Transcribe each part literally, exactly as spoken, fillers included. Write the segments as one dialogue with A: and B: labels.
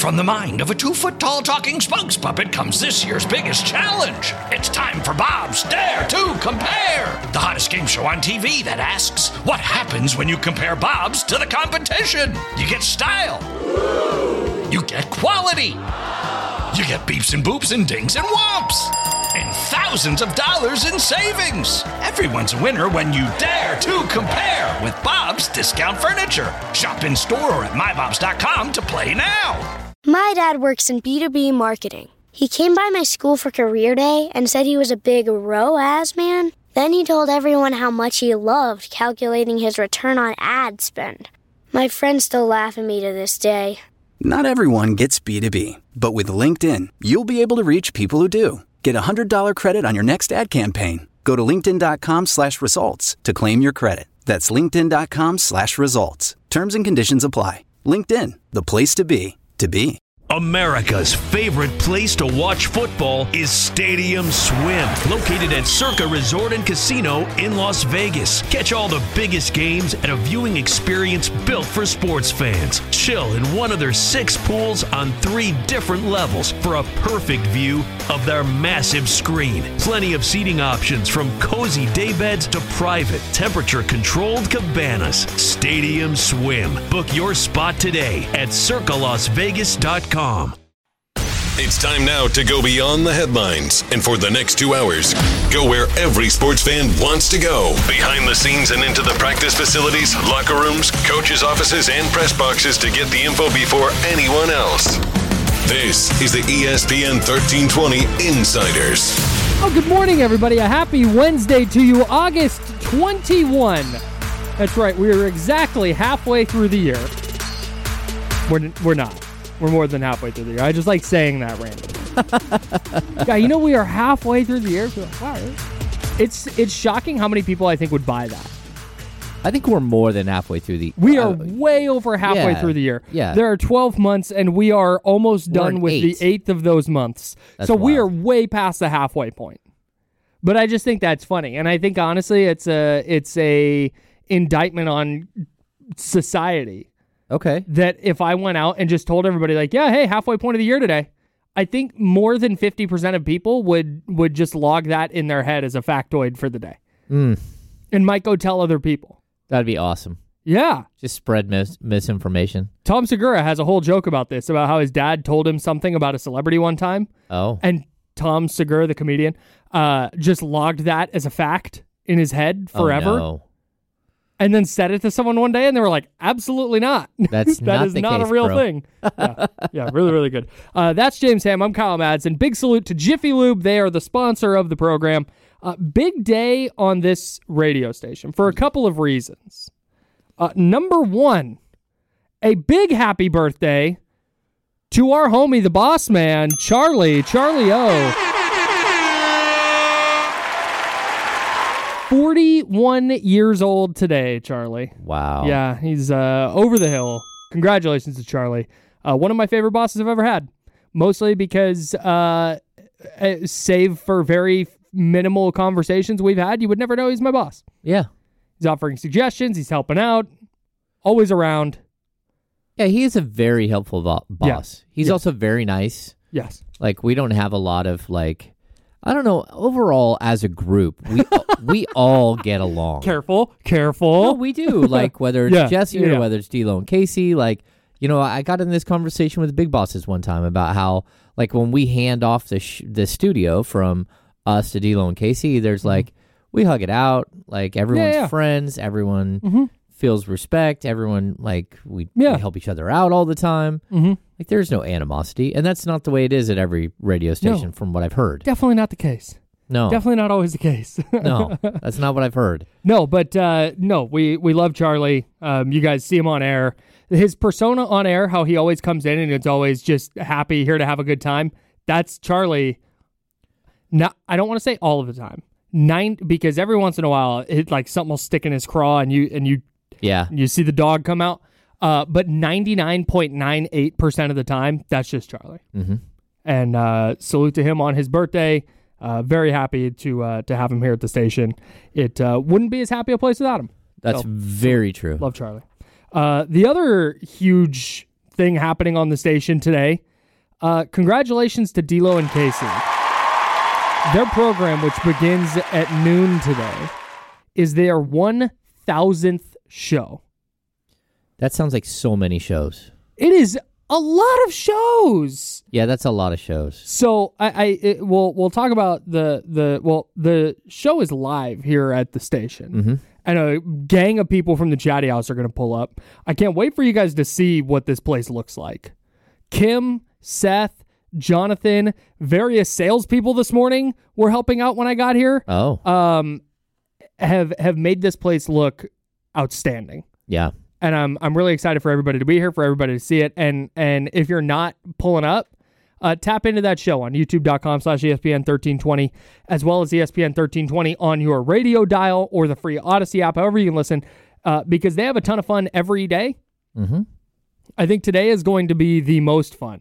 A: From the mind of a two-foot-tall talking spokes puppet comes this year's biggest challenge. It's time for Bob's Dare to Compare, the hottest game show on T V that asks, what happens when you compare Bobs to the competition? You get style. You get quality. You get beeps and boops and dings and whomps. And thousands of dollars in savings. Everyone's a winner when you dare to compare with Bob's Discount Furniture. Shop in store or at my bobs dot com to play now.
B: My dad works in B two B marketing. He came by my school for career day and said he was a big R O A S man. Then he told everyone how much he loved calculating his return on ad spend. My friends still laugh at me to this day.
C: Not everyone gets B two B, but with LinkedIn, you'll be able to reach people who do. Get a one hundred dollars credit on your next ad campaign. Go to linkedin.com slash results to claim your credit. That's linkedin.com slash results. Terms and conditions apply. LinkedIn, the place to be, to be.
D: America's favorite place to watch football is Stadium Swim, located at Circa Resort and Casino in Las Vegas. Catch all the biggest games at a viewing experience built for sports fans. Chill in one of their six pools on three different levels for a perfect view of their massive screen. Plenty of seating options from cozy daybeds to private, temperature-controlled cabanas. Stadium Swim. Book your spot today at circa las vegas dot com.
E: It's time now to go beyond the headlines, and for the next two hours, go where every sports fan wants to go. Behind the scenes and into the practice facilities, locker rooms, coaches' offices, and press boxes to get the info before anyone else. This is the E S P N thirteen twenty Insiders.
F: Oh, good morning, everybody. A happy Wednesday to you, August twenty-first. That's right, we are exactly halfway through the year. We're, we're not. We're more than halfway through the year. I just like saying that randomly. Yeah, you know, we are halfway through the year. Wow, it's it's shocking how many people I think would buy that.
G: I think we're more than halfway through the...
F: We are
G: uh,
F: way over halfway
G: yeah,
F: through the year.
G: Yeah.
F: There are twelve months, and we are almost
G: We're
F: done with
G: eight.
F: the eighth of those months.
G: That's
F: so we are
G: wild.
F: way past the halfway point. But I just think that's funny. And I think, honestly, it's a it's a indictment on society.
G: Okay.
F: That if I went out and just told everybody, like, yeah, hey, halfway point of the year today, I think more than fifty percent of people would would just log that in their head as a factoid for the day.
G: Mm.
F: And might go tell other people.
G: That'd be awesome.
F: Yeah.
G: Just spread mis- misinformation.
F: Tom Segura has a whole joke about this, about how his dad told him something about a celebrity one time.
G: Oh.
F: And Tom Segura, the comedian, uh, just logged that as a fact in his head forever.
G: Oh, no.
F: And then said it to someone one day, and they were like, absolutely not.
G: That's
F: that
G: not
F: is
G: the
F: not
G: case,
F: a real
G: bro.
F: thing. Yeah, yeah, really, really good. Uh, that's James Ham. I'm Kyle Madsen. Big salute to Jiffy Lube. They are the sponsor of the program. Uh, big day on this radio station for a couple of reasons. Uh, number one, a big happy birthday to our homie, the boss man, Charlie, Charlie O. forty-one years old today, Charlie.
G: Wow.
F: Yeah, he's uh, over the hill. Congratulations to Charlie. Uh, one of my favorite bosses I've ever had. Mostly because, uh, uh, save for very minimal conversations we've had, you would never know he's my boss.
G: Yeah.
F: He's offering suggestions. He's helping out. Always around.
G: Yeah, he is a very helpful bo- boss.
F: Yeah.
G: He's
F: Yeah.
G: also very nice.
F: Yes.
G: Like, we don't have a lot of, like... I don't know. Overall, as a group, we we all get along.
F: Careful, careful.
G: No, we do. Like, whether it's
F: Yeah,
G: Jesse
F: yeah.
G: or whether it's D'Lo and Casey, like, you know, I got in this conversation with the big bosses one time about how, like, when we hand off the sh- the studio from us to D'Lo and Casey, there's,
F: Mm-hmm.
G: like, we hug it out. Like, everyone's
F: Yeah, yeah.
G: friends. Everyone
F: Mm-hmm.
G: feels respect. Everyone, like, we,
F: Yeah.
G: we help each other out all the time.
F: Mm-hmm.
G: Like, there's no animosity. And that's not the way it is at every radio station,
F: No.
G: from what I've heard.
F: Definitely not the case.
G: No.
F: Definitely not always the case.
G: No, that's not what I've heard.
F: No, but uh, no, we, we love Charlie. Um, you guys see him on air. His persona on air, how he always comes in and it's always just happy, here to have a good time. That's Charlie. Not, I don't want to say all of the time. Nine, because every once in a while, it like something will stick in his craw and you and you
G: Yeah.
F: you see the dog come out. Uh, but ninety-nine point nine eight percent of the time, that's just Charlie.
G: Mm-hmm.
F: And uh, salute to him on his birthday. Uh, very happy to uh, to have him here at the station. It uh, wouldn't be as happy a place without him.
G: That's
F: So,
G: very true.
F: Love Charlie. Uh, the other huge thing happening on the station today. Uh, congratulations to D-Lo and Casey. Their program, which begins at noon today, is their one thousandth show.
G: That sounds like so many shows.
F: It is a lot of shows.
G: Yeah, that's a lot of shows.
F: So I, I it, we'll we'll talk about the the well the show is live here at the station,
G: Mm-hmm.
F: and a gang of people from the Chatty House are going to pull up. I can't wait for you guys to see what this place looks like. Kim, Seth, Jonathan, various salespeople this morning were helping out when I got here.
G: Oh,
F: Um, have have made this place look outstanding.
G: yeah.
F: And I'm I'm really excited for everybody to be here, for everybody to see it. And and if you're not pulling up, uh, tap into that show on youtube.com slash ESPN thirteen twenty, as well as E S P N thirteen twenty on your radio dial or the free Odyssey app, however you can listen, uh, because they have a ton of fun every day.
G: Mm-hmm.
F: I think today is going to be the most fun.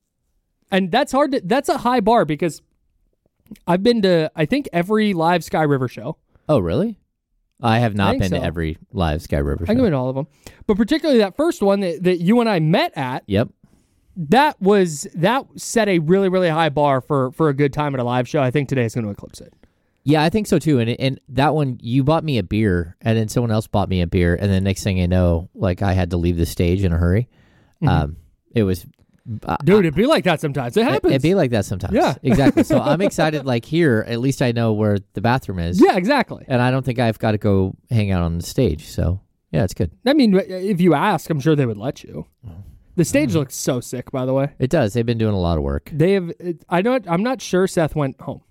F: And that's hard to, that's a high bar because I've been to, I think, every live Sky River show.
G: Oh, really? I have not
F: think
G: been
F: so.
G: to every live Sky River show.
F: I can go to all of them. But particularly that first one that, that you and I met at,
G: Yep.
F: that was that set a really, really high bar for, for a good time at a live show. I think today is going to eclipse it.
G: Yeah, I think so too. And and that one, you bought me a beer, and then someone else bought me a beer, and then next thing I know, like I had to leave the stage in a hurry.
F: Mm-hmm.
G: Um, it was, uh,
F: Dude, it'd be like that sometimes. It happens.
G: it'd be like that sometimes.
F: Yeah.
G: Exactly. So I'm excited. Like here, at least I know where the bathroom is.
F: Yeah, exactly.
G: And I don't think I've got to go hang out on the stage. So yeah, it's good.
F: I mean, if you ask, I'm sure they would let you. The stage looks so sick, by the way.
G: It does. They've been doing a lot of work.
F: They have. It, I don't. I'm not sure Seth went home.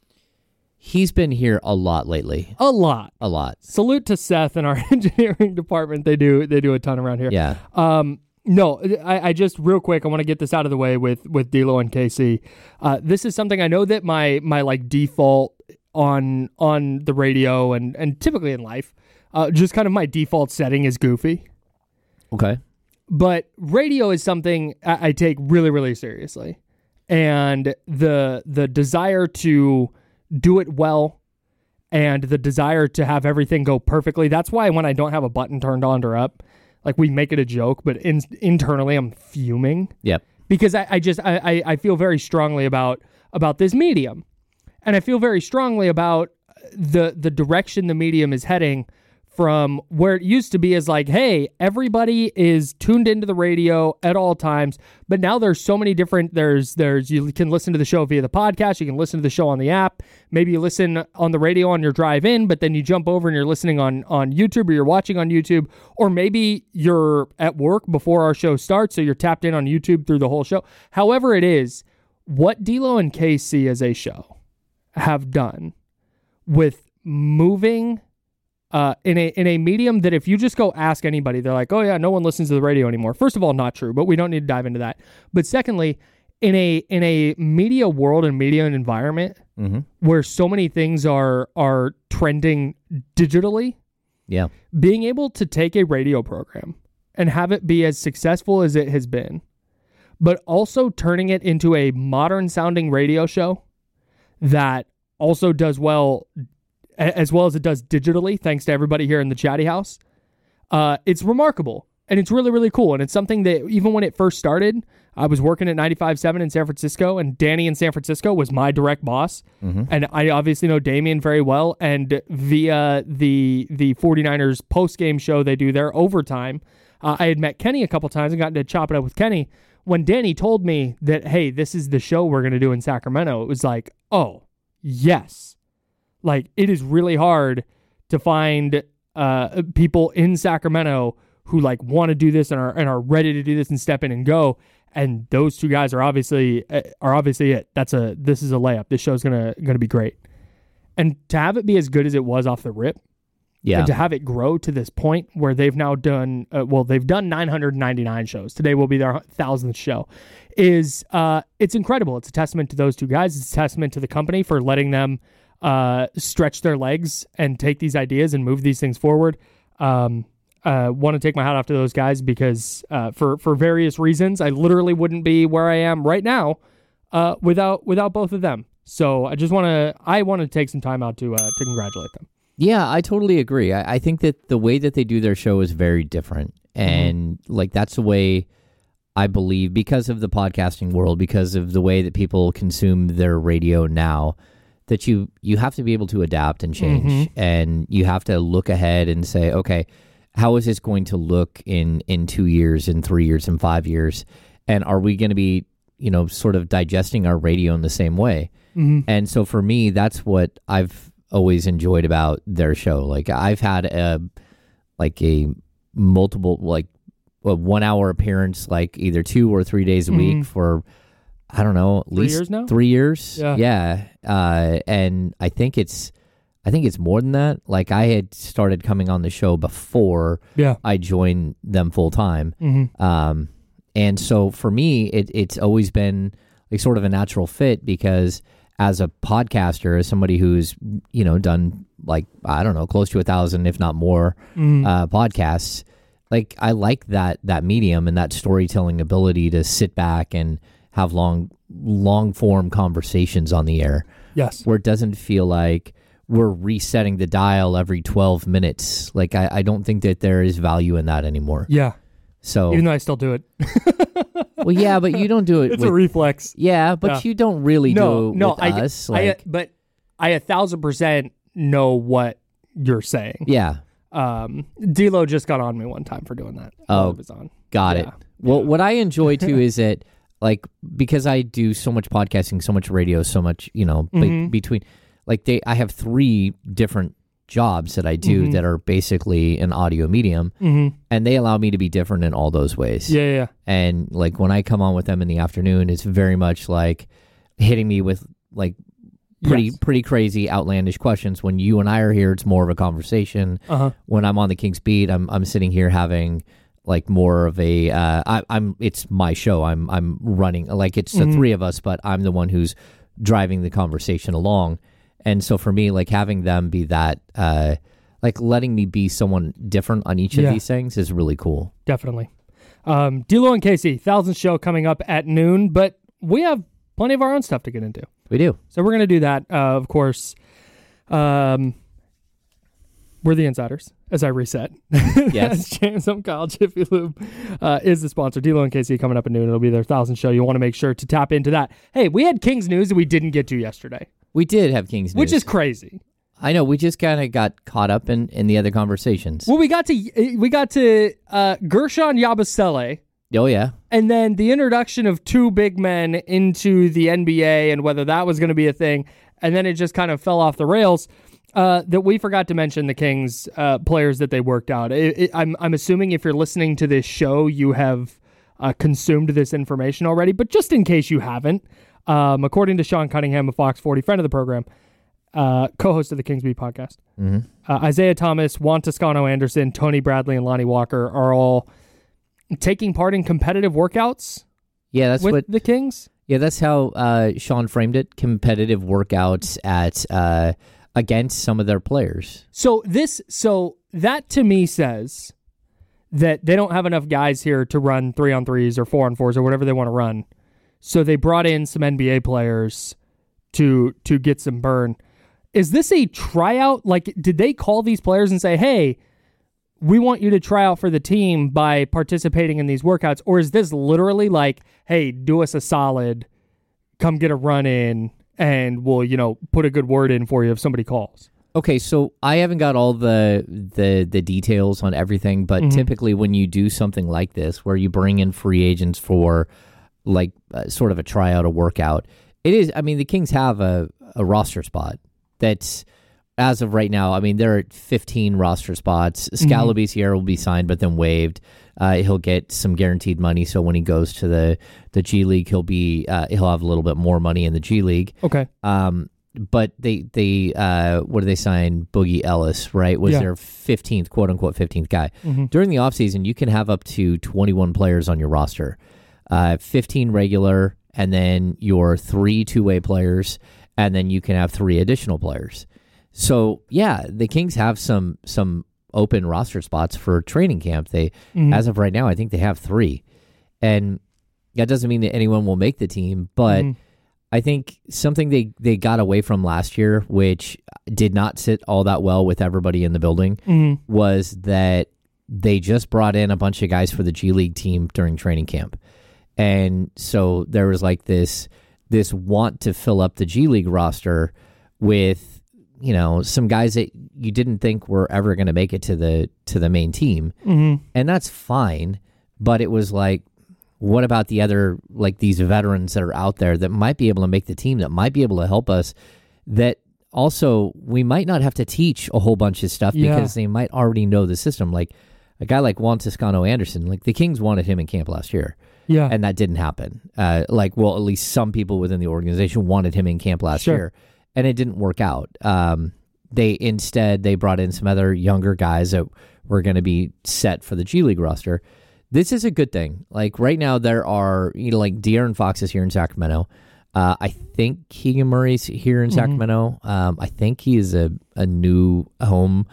G: He's been here a lot lately.
F: A lot.
G: A lot.
F: Salute to Seth and our engineering department. They do. They do a ton around here.
G: Yeah.
F: Um. No, I, I just real quick. I want to get this out of the way with with D-Lo and K C. Uh, this is something I know that my my like default on on the radio and and typically in life, uh, just kind of my default setting is goofy.
G: Okay.
F: But radio is something I, I take really, really seriously, and the the desire to do it well, and the desire to have everything go perfectly. That's why when I don't have a button turned on or up, like we make it a joke, but in, internally I'm fuming.
G: Yep.
F: Because I, I just I, I, I feel very strongly about about this medium, and I feel very strongly about the the direction the medium is heading. From where it used to be is like, hey, everybody is tuned into the radio at all times, but now there's so many different, there's, there's, you can listen to the show via the podcast, you can listen to the show on the app, maybe you listen on the radio on your drive in, but then you jump over and you're listening on, on YouTube or you're watching on YouTube, or maybe you're at work before our show starts, so you're tapped in on YouTube through the whole show. However it is, what D-Lo and K C as a show have done with moving Uh, in a in a medium that if you just go ask anybody, they're like, oh yeah, no one listens to the radio anymore. First of all, not true, but we don't need to dive into that. But secondly, in a in a media world and media environment
G: Mm-hmm.
F: where so many things are are trending digitally,
G: Yeah.
F: being able to take a radio program and have it be as successful as it has been, but also turning it into a modern sounding radio show that also does well, as well as it does digitally, thanks to everybody here in the Chatty House. Uh, it's remarkable, and it's really, really cool. And it's something that even when it first started, I was working at ninety-five point seven in San Francisco, and Danny in San Francisco was my direct boss.
G: Mm-hmm.
F: And I obviously know Damian very well. And via the the 49ers post-game show they do there, Overtime, uh, I had met Kenny a couple times and gotten to chop it up with Kenny. When Danny told me that, hey, this is the show we're going to do in Sacramento, it was like, oh, yes. Like, it is really hard to find uh, people in Sacramento who like want to do this and are and are ready to do this and step in and go. And those two guys are obviously are obviously it. That's a this is a layup. This show's gonna gonna be great. And to have it be as good as it was off the rip,
G: Yeah.
F: and to have it grow to this point where they've now done uh, well, they've done nine hundred ninety-nine shows. Today will be their thousandth show. Is uh, it's incredible. It's a testament to those two guys. It's a testament to the company for letting them uh, stretch their legs and take these ideas and move these things forward. Um, uh, want to take my hat off to those guys because uh, for for various reasons, I literally wouldn't be where I am right now uh, without without both of them. So I just want to I want to take some time out to uh, to congratulate them.
G: Yeah, I totally agree. I, I think that the way that they do their show is very different. And, mm-hmm. like, that's the way I believe because of the podcasting world, because of the way that people consume their radio now, that you you have to be able to adapt and change, mm-hmm. and you have to look ahead and say, okay, how is this going to look in in two years, in three years, in five years, and are we going to be, you know, sort of digesting our radio in the same way? Mm-hmm. And so for me, that's what I've always enjoyed about their show. Like I've had a like a multiple like. a one-hour appearance, like either two or three days a week mm. for, I don't know, at
F: three
G: least
F: years now?
G: three years.
F: Yeah,
G: yeah. Uh, and I think it's, I think it's more than that. Like I had started coming on the show before
F: yeah.
G: I joined them full time.
F: Mm-hmm.
G: Um, and so for me, it, it's always been like sort of a natural fit because as a podcaster, as somebody who's you know done like I don't know, close to a thousand, if not more, mm. uh, podcasts. Like I like that that medium and that storytelling ability to sit back and have long long form conversations on the air.
F: Yes,
G: where it doesn't feel like we're resetting the dial every twelve minutes. Like I, I don't think that there is value in that anymore.
F: Yeah.
G: So
F: even though I still do it.
G: Well, yeah, but you don't do it.
F: It's
G: with,
F: a reflex.
G: Yeah, but
F: yeah.
G: you don't really
F: no,
G: do it
F: no,
G: with
F: I,
G: us.
F: I,
G: like,
F: I, but I a thousand percent know what you're saying.
G: Yeah.
F: Um, D-Lo just got on me one time for doing that.
G: Oh,
F: it was on.
G: got
F: yeah.
G: it. Well,
F: yeah.
G: what I enjoy too is that, like, because I do so much podcasting, so much radio, so much, you know,
F: mm-hmm.
G: be- between, like, they, I have three different jobs that I do
F: mm-hmm.
G: that are basically an audio medium,
F: mm-hmm.
G: and they allow me to be different in all those ways.
F: Yeah, yeah.
G: And like when I come on with them in the afternoon, it's very much like hitting me with like. Pretty
F: yes.
G: pretty crazy, outlandish questions. When you and I are here, it's more of a conversation.
F: Uh-huh.
G: When I'm on the King's Beat, I'm I'm sitting here having like more of a. Uh, I, I'm it's my show. I'm I'm running like it's the mm-hmm. three of us, but I'm the one who's driving the conversation along. And so for me, like having them be that, uh, like letting me be someone different on each of
F: yeah.
G: these things is really cool.
F: Definitely. Um, D-Lo and Casey, thousandth show coming up at noon, but we have plenty of our own stuff to get into.
G: We do.
F: So we're going to do that, uh, of course. Um, we're the insiders, as I reset.
G: Yes.
F: James, I'm Kyle. Jiffy Lube uh, is the sponsor. D-Lo and Casey coming up at noon. It'll be their thousandth show. You'll want to make sure to tap into that. Hey, we had Kings news that we didn't get to yesterday.
G: We did have Kings news.
F: Which is crazy.
G: I know. We just kind of got caught up in, in the other conversations.
F: Well, we got to we got to uh, Gershon Yabusele.
G: Oh, yeah.
F: And then the introduction of two big men into the N B A and whether that was going to be a thing. And then it just kind of fell off the rails. Uh, that we forgot to mention the Kings uh, players that they worked out. It, it, I'm, I'm assuming if you're listening to this show, you have uh, consumed this information already. But just in case you haven't, um, according to Sean Cunningham of Fox forty, friend of the program, uh, co-host of the Kings Beat podcast,
G: mm-hmm.
F: uh, Isaiah Thomas, Juan Toscano Anderson, Tony Bradley, and Lonnie Walker are all taking part in competitive workouts
G: yeah, that's
F: with
G: what,
F: the Kings?
G: Yeah, that's how uh, Sean framed it, competitive workouts at uh, against some of their players.
F: So this, so that to me says that they don't have enough guys here to run three-on-threes or four-on-fours or whatever they want to run. So they brought in some N B A players to to get some burn. Is this a tryout? Like, did they call these players and say, hey, we want you to try out for the team by participating in these workouts? Or is this literally like, hey, do us a solid, come get a run in, and we'll, you know, put a good word in for you if somebody calls?
G: Okay, so I haven't got all the the, the details on everything, but mm-hmm. typically when you do something like this, where you bring in free agents for like uh, sort of a tryout, a workout, it is, I mean, the Kings have a, a roster spot that's, as of right now, I mean, there are fifteen roster spots. Scalabrine mm-hmm. here will be signed, but then waived. Uh, he'll get some guaranteed money, so when he goes to the, the G League, he'll be uh, he'll have a little bit more money in the G League.
F: Okay.
G: Um, but they they uh, what did they sign? Boogie Ellis, right? Was
F: yeah.
G: their fifteenth, quote unquote, fifteenth guy.
F: Mm-hmm.
G: During the offseason, you can have up to twenty-one players on your roster, uh, fifteen regular, and then your three two way players, and then you can have three additional players. So, yeah, the Kings have some some open roster spots for training camp. They, mm-hmm. as of right now, I think they have three. And that doesn't mean that anyone will make the team, but mm-hmm. I think something they, they got away from last year, which did not sit all that well with everybody in the building,
F: mm-hmm.
G: was that they just brought in a bunch of guys for the G League team during training camp. And so there was like this this want to fill up the G League roster with, you know, some guys that you didn't think were ever going to make it to the to the main team.
F: Mm-hmm.
G: And that's fine. But it was like, what about the other, like these veterans that are out there that might be able to make the team, that might be able to help us, that also we might not have to teach a whole bunch of stuff
F: Yeah.
G: because they might already know the system. Like a guy like Juan Toscano Anderson, like the Kings wanted him in camp last year.
F: Yeah.
G: And that didn't happen. Uh, like, well, at least some people within the organization wanted him in camp last
F: Sure.
G: year, and it didn't work out. Um, they instead, they brought in some other younger guys that were going to be set for the G League roster. This is a good thing. Like right now, there are, you know, like De'Aaron Fox is here in Sacramento. Uh, I think Keegan Murray's here in
F: Mm-hmm.
G: Sacramento. Um, I think he is a, a new home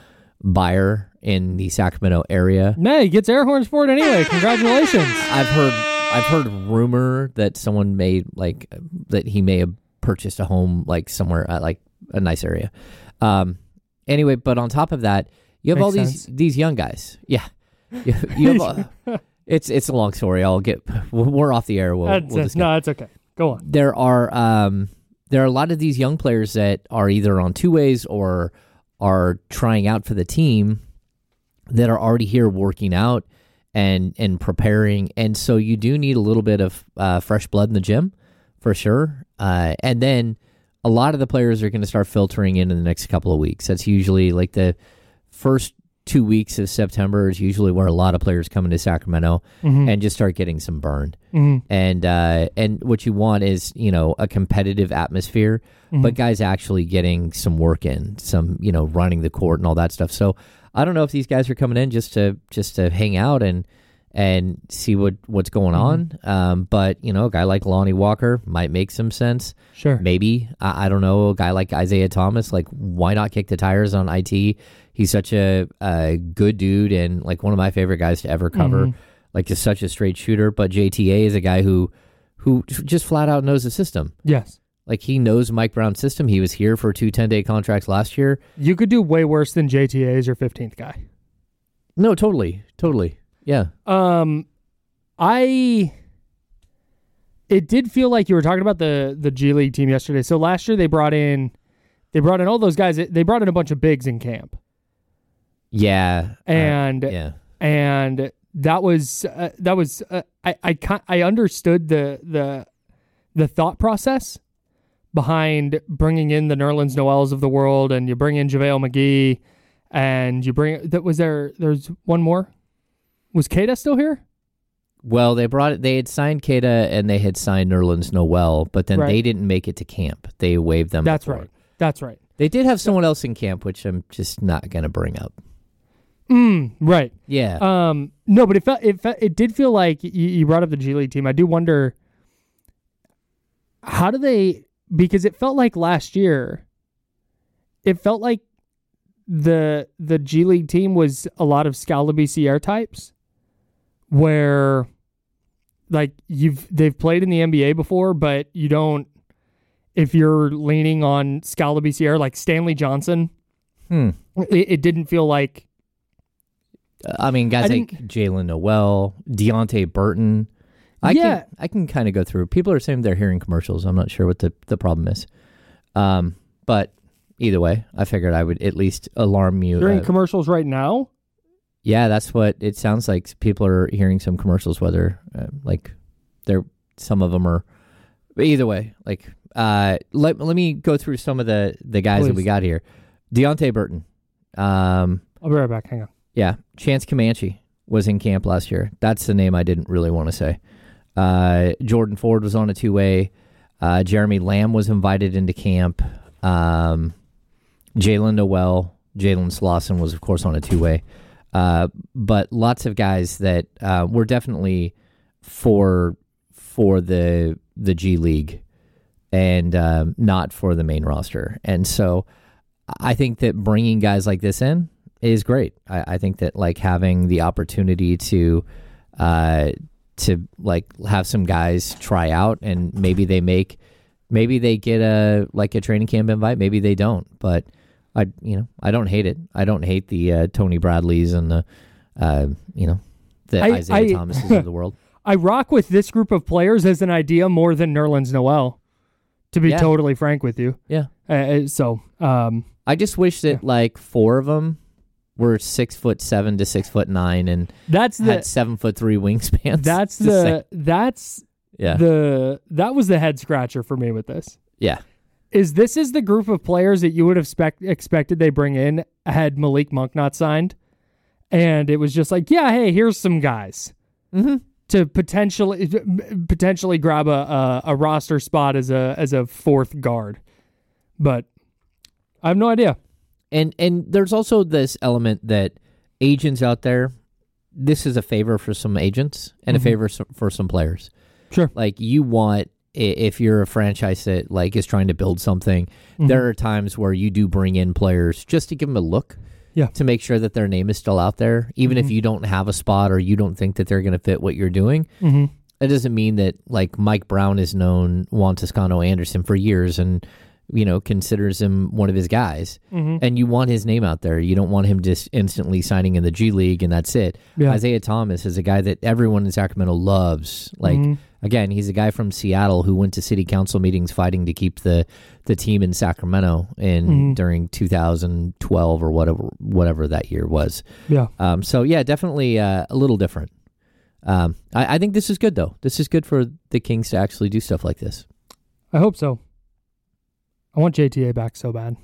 G: buyer in the Sacramento area.
F: No, he gets air horns for it anyway. Congratulations.
G: I've heard I've heard rumor that someone may like that he may have purchased a home like somewhere at like a nice area. Um, anyway, but on top of that, you have
F: Makes
G: all
F: sense.
G: these these young guys. Yeah, you, you have. A, it's it's a long story. I'll get. We're off the air. We'll,
F: That's,
G: we'll
F: that's, no, that's okay. Go on.
G: there are um, there are a lot of these young players that are either on two ways or are trying out for the team that are already here working out and and preparing, and so you do need a little bit of uh, fresh blood in the gym for sure. Uh, and then a lot of the players are going to start filtering in in the next couple of weeks. That's usually like the first two weeks of September is usually where a lot of players come into Sacramento
F: Mm-hmm.
G: and just start getting some burn.
F: Mhm.
G: And uh, and what you want is, you know, a competitive atmosphere,
F: Mm-hmm.
G: but guys actually getting some work in, some, you know, running the court and all that stuff. So I don't know if these guys are coming in just to just to hang out and and see what, what's going
F: Mm-hmm.
G: on. Um, but, you know, a guy like Lonnie Walker might make some sense.
F: Sure.
G: Maybe. I, I don't know. A guy like Isaiah Thomas, like, why not kick the tires on I T? He's such a, a good dude and, like, one of my favorite guys to ever cover.
F: Mm-hmm.
G: Like, just such a straight shooter. But J T A is a guy who who just flat out knows the system.
F: Yes.
G: Like, he knows Mike Brown's system. He was here for two ten-day contracts last year.
F: You could do way worse than J T A as your fifteenth guy.
G: No, totally. Totally. Yeah.
F: Um, I. It did feel like you were talking about the the G League team yesterday. So last year they brought in, they brought in all those guys. They brought in a bunch of bigs in camp,
G: Yeah. Uh,
F: and
G: yeah.
F: and that was uh, that was uh, I I ki- I understood the the the thought process behind bringing in the Nerlens Noels of the world, and you bring in JaVale McGee, and you bring that was there. There's one more. Was Keita still here?
G: Well, they brought it. They had signed Keita and they had signed Nerlens Noel, but then
F: Right.
G: they didn't make it to camp. They waived them.
F: That's
G: before.
F: right. That's right.
G: They did have someone else in camp, which I'm just not going to bring up.
F: Mm, right.
G: Yeah.
F: Um. No, but it felt it felt, it did feel like you, you brought up the G League team. I do wonder how do they, because it felt like last year. It felt like the the G League team was a lot of Scalaby Sierra types, where like you've they've played in the N B A before, but you don't. If you're leaning on Scalaby Sierra, like Stanley Johnson,
G: hmm.
F: it, it didn't feel like.
G: I mean, guys
F: I
G: like Jalen Noel, Deontay Burton. I
F: Yeah.
G: can I can kind of go through. People are saying they're hearing commercials. I'm not sure what the, the problem is. Um, but either way, I figured I would at least alarm you.
F: You're in
G: uh,
F: commercials right now?
G: Yeah, that's what it sounds like. People are hearing some commercials, whether uh, like they're some of them are. But either way, like uh, let let me go through some of the the guys that
F: Please.
G: we got here. Deontay Burton, um,
F: I'll be right back. Hang on.
G: yeah, Chance Comanche was in camp last year. That's the name I didn't really want to say. Uh, Jordan Ford was on a two way. Uh, Jeremy Lamb was invited into camp. Um, Jalen Noel, Jalen Slauson was of course on a two way. Uh, but lots of guys that uh, were definitely for for the the G League and um, not for the main roster. And so I think that bringing guys like this in is great. I, I think that like having the opportunity to uh, to like have some guys try out and maybe they make maybe they get a like a training camp invite, maybe they don't, but. I you know I don't hate it. I don't hate the uh, Tony Bradleys and the uh, you know the
F: I-
G: Isaiah
F: I-
G: Thomases of the world.
F: I rock with this group of players as an idea more than Nerlens Noel, to be
G: Yeah.
F: totally frank with you.
G: Yeah.
F: Uh, so, um,
G: I just wish that like four of them were six foot seven to six foot nine and
F: that's the
G: had seven foot three wingspans.
F: that's
G: Just
F: the
G: saying.
F: that's
G: yeah
F: the that was the head scratcher for me with this.
G: yeah
F: Is this is the group of players that you would have spec- expected they bring in had Malik Monk not signed, and it was just like, yeah, hey, here's some guys
G: mm-hmm.
F: to potentially potentially grab a, a a roster spot as a as a fourth guard, but I have no idea.
G: and and there's also this element that agents out there. This is a favor for some agents and
F: Mm-hmm.
G: a favor so- for some players.
F: Sure.
G: Like you want. If you're a franchise that like is trying to build something,
F: Mm-hmm.
G: there are times where you do bring in players just to give them a look,
F: Yeah.
G: to make sure that their name is still out there, even
F: Mm-hmm.
G: if you don't have a spot or you don't think that they're going to fit what you're doing.
F: Mm-hmm.
G: That doesn't mean that like Mike Brown has known Juan Toscano Anderson for years and you know considers him one of his guys,
F: Mm-hmm.
G: and you want his name out there. You don't want him just instantly signing in the G League and that's it.
F: Yeah.
G: Isaiah Thomas is a guy that everyone in Sacramento loves. Like.
F: Mm-hmm.
G: Again, he's a guy from Seattle who went to city council meetings fighting to keep the, the team in Sacramento in
F: Mm-hmm.
G: during two thousand twelve or whatever whatever that year was.
F: Yeah.
G: Um, so yeah, definitely uh, a little different. Um, I, I think this is good though. This is good for the Kings to actually do stuff like this.
F: I hope so. I want J T A back so bad.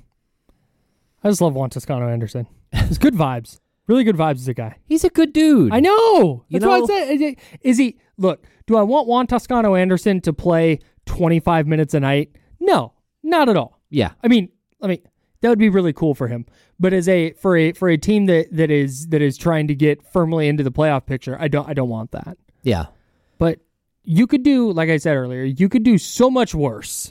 F: I just love Juan Toscano Anderson. It's good vibes. Really good vibes as a guy.
G: He's a good dude.
F: I know.
G: You
F: That's why
G: know-
F: I said, is he, look, do I want Juan Toscano Anderson to play twenty-five minutes a night? No, not at all.
G: Yeah.
F: I mean, I mean, that would be really cool for him. But as a for a for a team that, that is that is trying to get firmly into the playoff picture, I don't I don't want that.
G: Yeah.
F: But you could do, like I said earlier, you could do so much worse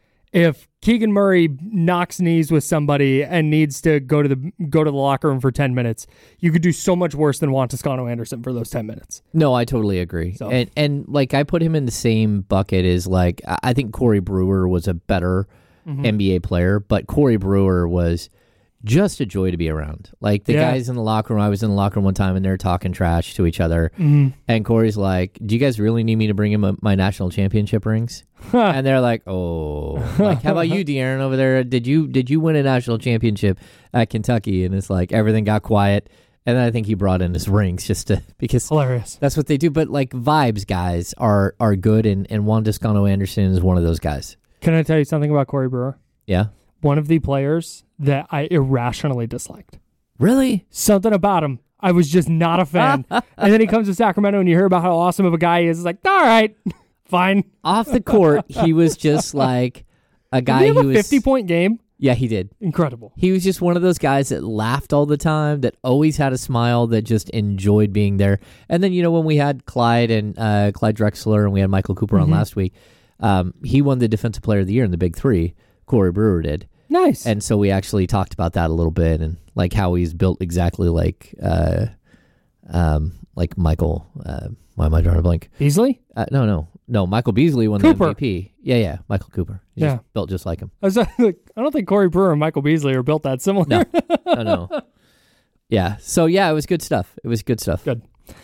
F: if Keegan Murray knocks knees with somebody and needs to go to the go to the locker room for ten minutes. You could do so much worse than Juan Toscano Anderson for those ten minutes.
G: No, I totally agree.
F: So-
G: And and like I put him in the same bucket as like I I think Corey Brewer was a better
F: Mm-hmm.
G: N B A player, but Corey Brewer was just a joy to be around. Like the
F: Yeah.
G: guys in the locker room, I was in the locker room one time and they're talking trash to each other.
F: Mm-hmm.
G: And Corey's like, "Do you guys really need me to bring him a, my national championship rings?" And they're like, "Oh, like how about you, De'Aaron over there? Did you did you win a national championship at Kentucky?" And it's like everything got quiet. And then I think he brought in his rings just to because
F: Hilarious.
G: that's what they do. But like vibes guys are are good, and and Juan Toscano Anderson is one of those guys.
F: Can I tell you something about Corey Brewer?
G: Yeah.
F: One of the players that I irrationally disliked.
G: Really?
F: Something about him. I was just not a fan. And then he comes to Sacramento and you hear about how awesome of a guy he is. It's like, all right, fine.
G: Off the court, he was just like a
F: Did
G: guy
F: he have
G: who
F: a
G: was
F: fifty-point game?
G: Yeah, he did.
F: Incredible.
G: He was just one of those guys that laughed all the time, that always had a smile, that just enjoyed being there. And then, you know, when we had Clyde and uh, Clyde Drexler and we had Michael Cooper
F: Mm-hmm.
G: on last week, um, he won the Defensive Player of the Year in the Big Three. Corey Brewer did.
F: Nice.
G: And so we actually talked about that a little bit and like how he's built exactly like uh, um, like Michael. Uh, why am I drawing a blank?
F: Beasley?
G: Uh, no, no. No, Michael Beasley won
F: Cooper.
G: the M V P. Yeah, yeah. Michael Cooper. He's
F: Yeah.
G: just built just like him.
F: I, was like, I don't think Corey Brewer and Michael Beasley are built that similar.
G: No, no, no. Yeah. So, yeah, it was good stuff. It was good stuff.
F: Good.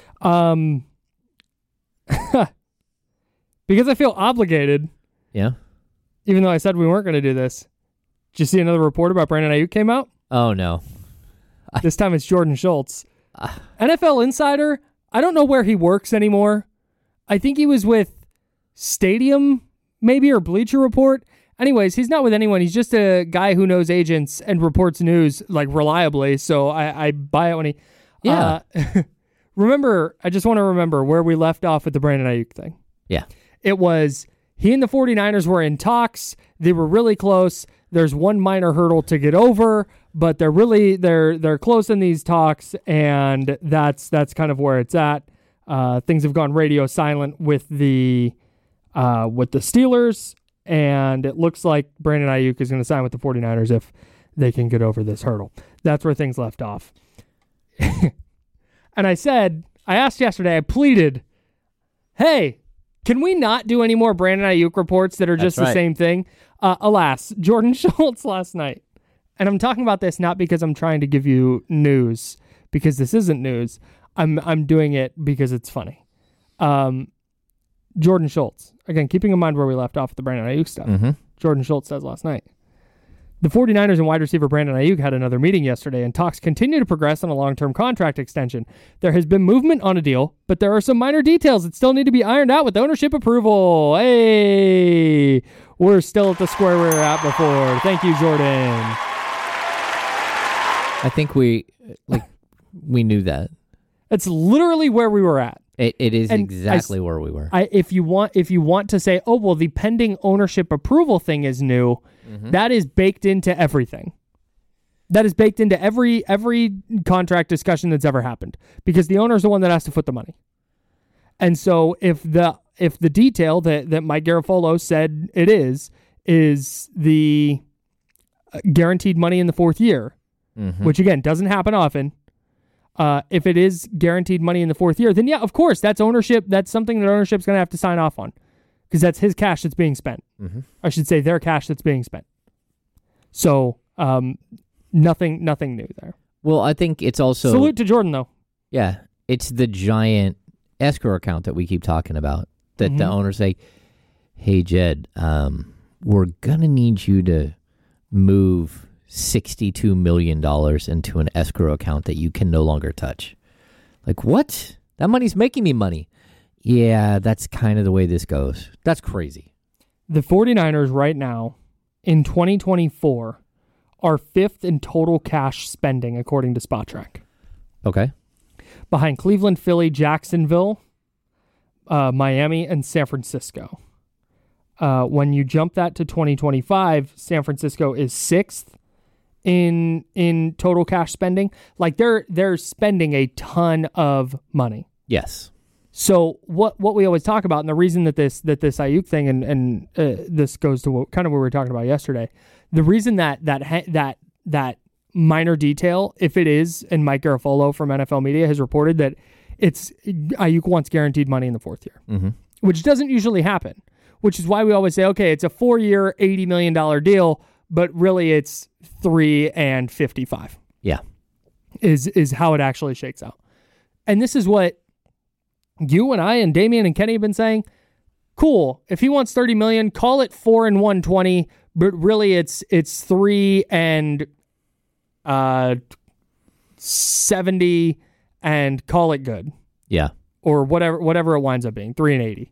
F: Um, because I feel obligated,
G: Yeah.
F: even though I said we weren't going to do this. Did you see another report about Brandon Ayuk came out?
G: Oh, no.
F: This time it's Jordan Schultz. N F L Insider, I don't know where he works anymore. I think he was with Stadium, maybe, or Bleacher Report. Anyways, he's not with anyone. He's just a guy who knows agents and reports news like reliably. So I, I buy it when he.
G: Yeah.
F: Uh, remember, I just want to remember where we left off with the Brandon Ayuk thing.
G: Yeah.
F: It was he and the 49ers were in talks. They were really close. There's one minor hurdle to get over, but they're really they're they're close in these talks, and that's that's kind of where it's at. Uh, things have gone radio silent with the uh, with the Steelers, and it looks like Brandon Ayuk is going to sign with the 49ers if they can get over this hurdle. That's where things left off. And I said, I asked yesterday, I pleaded, hey, can we not do any more Brandon Ayuk reports that are just
G: That's
F: the
G: right.
F: same thing? Uh, alas, Jordan Schultz last night. And I'm talking about this not because I'm trying to give you news, because this isn't news. I'm I'm doing it because it's funny. Um, Jordan Schultz, again, keeping in mind where we left off with the Brandon Ayuk stuff.
G: Mm-hmm.
F: Jordan Schultz says last night, the 49ers and wide receiver Brandon Ayuk had another meeting yesterday, and talks continue to progress on a long-term contract extension. There has been movement on a deal, but there are some minor details that still need to be ironed out with ownership approval. Hey, we're still at the square we were at before. Thank you, Jordan.
G: I think we like we knew that.
F: It's literally where we were at.
G: It it is
F: And
G: exactly
F: I,
G: where we were.
F: I, if you want, if you want to say, oh well, the pending ownership approval thing is new, mm-hmm. that is baked into everything. That is baked into every every contract discussion that's ever happened, because the owner is the one that has to foot the money. And so, if the if the detail that that Mike Garafolo said it is is the guaranteed money in the fourth year, mm-hmm. which again doesn't happen often. Uh, if it is guaranteed money in the fourth year, then yeah, of course, that's ownership. That's something that ownership's going to have to sign off on, because that's his cash that's being spent. Mm-hmm. I should say their cash that's being spent. So um, nothing, nothing new there.
G: Well, I think it's also
F: salute to Jordan though.
G: Yeah, it's the giant escrow account that we keep talking about. That mm-hmm. the owners say, "Hey Jed, um, we're gonna need you to move sixty-two million dollars into an escrow account that you can no longer touch." Like, what? That money's making me money. Yeah, that's kind of the way this goes. That's crazy.
F: The 49ers right now in twenty twenty-four are fifth in total cash spending, according to SpotTrack.
G: Okay.
F: Behind Cleveland, Philly, Jacksonville, uh, Miami, and San Francisco. Uh, when you jump that to twenty twenty-five, San Francisco is sixth in in total cash spending. Like they're they're spending a ton of money.
G: Yes.
F: So what what we always talk about, and the reason that this that this Ayuk thing and and uh, this goes to what, kind of what we were talking about yesterday, the reason that that ha- that that minor detail, if it is, and Mike Garafolo from N F L Media has reported that it's Ayuk wants guaranteed money in the fourth year, mm-hmm. which doesn't usually happen. Which is why we always say, okay, it's a four-year, eighty million dollars deal, but really it's three and fifty-five.
G: Yeah.
F: Is is how it actually shakes out. And this is what you and I and Damian and Kenny have been saying. Cool. If he wants thirty million dollars, call it four and one twenty, but really it's it's three and uh seventy and call it good.
G: Yeah.
F: Or whatever whatever it winds up being, three and eighty.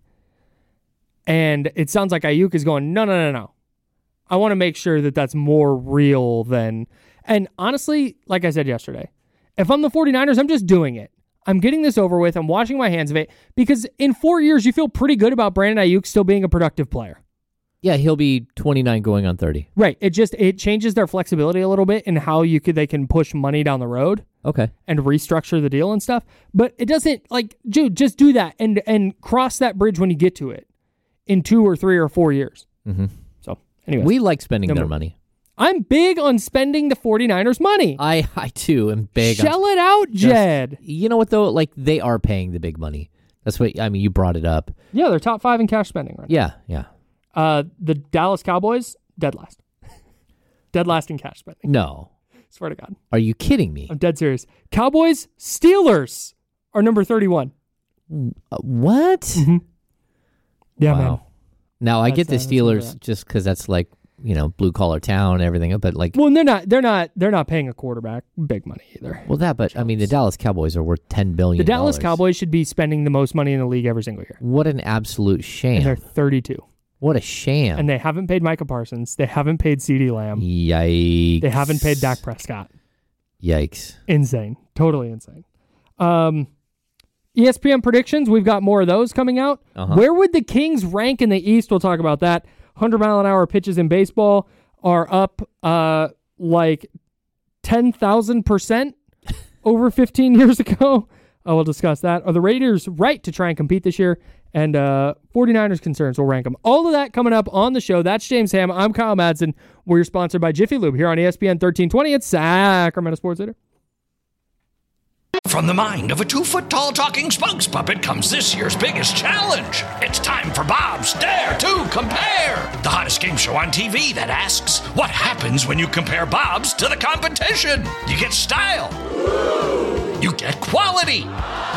F: And it sounds like Ayuk is going, no, no, no, no. I want to make sure that that's more real than... And honestly, like I said yesterday, if I'm the 49ers, I'm just doing it. I'm getting this over with. I'm washing my hands of it. Because in four years, you feel pretty good about Brandon Ayuk still being a productive player.
G: Yeah, he'll be twenty-nine going on thirty.
F: Right. It just it changes their flexibility a little bit in how you could they can push money down the road.
G: Okay. And
F: restructure the deal and stuff. But it doesn't, like, dude, just do that and and cross that bridge when you get to it. In two or three or four years.
G: Mm-hmm.
F: So, anyway.
G: We like spending
F: no
G: their
F: more.
G: money.
F: I'm big on spending the 49ers money.
G: I, I too am big
F: Shell
G: on...
F: it out, Jed.
G: Just, you know what, though? Like, they are paying the big money. That's what, I mean, you brought it up.
F: Yeah, they're top five in cash spending right now.
G: Yeah, yeah.
F: Uh, the Dallas Cowboys, dead last. Dead last in cash spending.
G: No.
F: Swear to God.
G: Are you kidding me?
F: I'm dead serious. Cowboys, Steelers are number thirty-one.
G: Uh, what?
F: Mm-hmm. Yeah,
G: wow.
F: man.
G: Now, I
F: That's,
G: get the
F: uh,
G: Steelers just because that's like, you know, blue collar town, everything, but like,
F: well, they're not, they're not, they're not paying a quarterback big money either.
G: Well, that, but I mean, the Dallas Cowboys are worth ten billion dollars.
F: The Dallas Cowboys should be spending the most money in the league every single year.
G: What an absolute shame!
F: And they're thirty-two.
G: What a sham!
F: And they haven't paid Micah Parsons. They haven't paid CeeDee Lamb.
G: Yikes!
F: They haven't paid Dak Prescott.
G: Yikes!
F: Insane, totally insane. Um. E S P N predictions, we've got more of those coming out. Uh-huh. Where would the Kings rank in the East? We'll talk about that. one hundred mile an hour pitches in baseball are up uh, like ten thousand percent over fifteen years ago. Uh, we'll discuss that. Are the Raiders right to try and compete this year? And uh, 49ers concerns, we'll rank them. All of that coming up on the show. That's James Ham. I'm Kyle Madsen. We're sponsored by Jiffy Lube here on E S P N thirteen twenty at Sacramento Sports Center.
A: From the mind of a two-foot-tall talking spokes puppet comes this year's biggest challenge. It's time for Bob's Dare to Compare, the hottest game show on T V that asks, what happens when you compare Bob's to the competition? You get style. You get quality.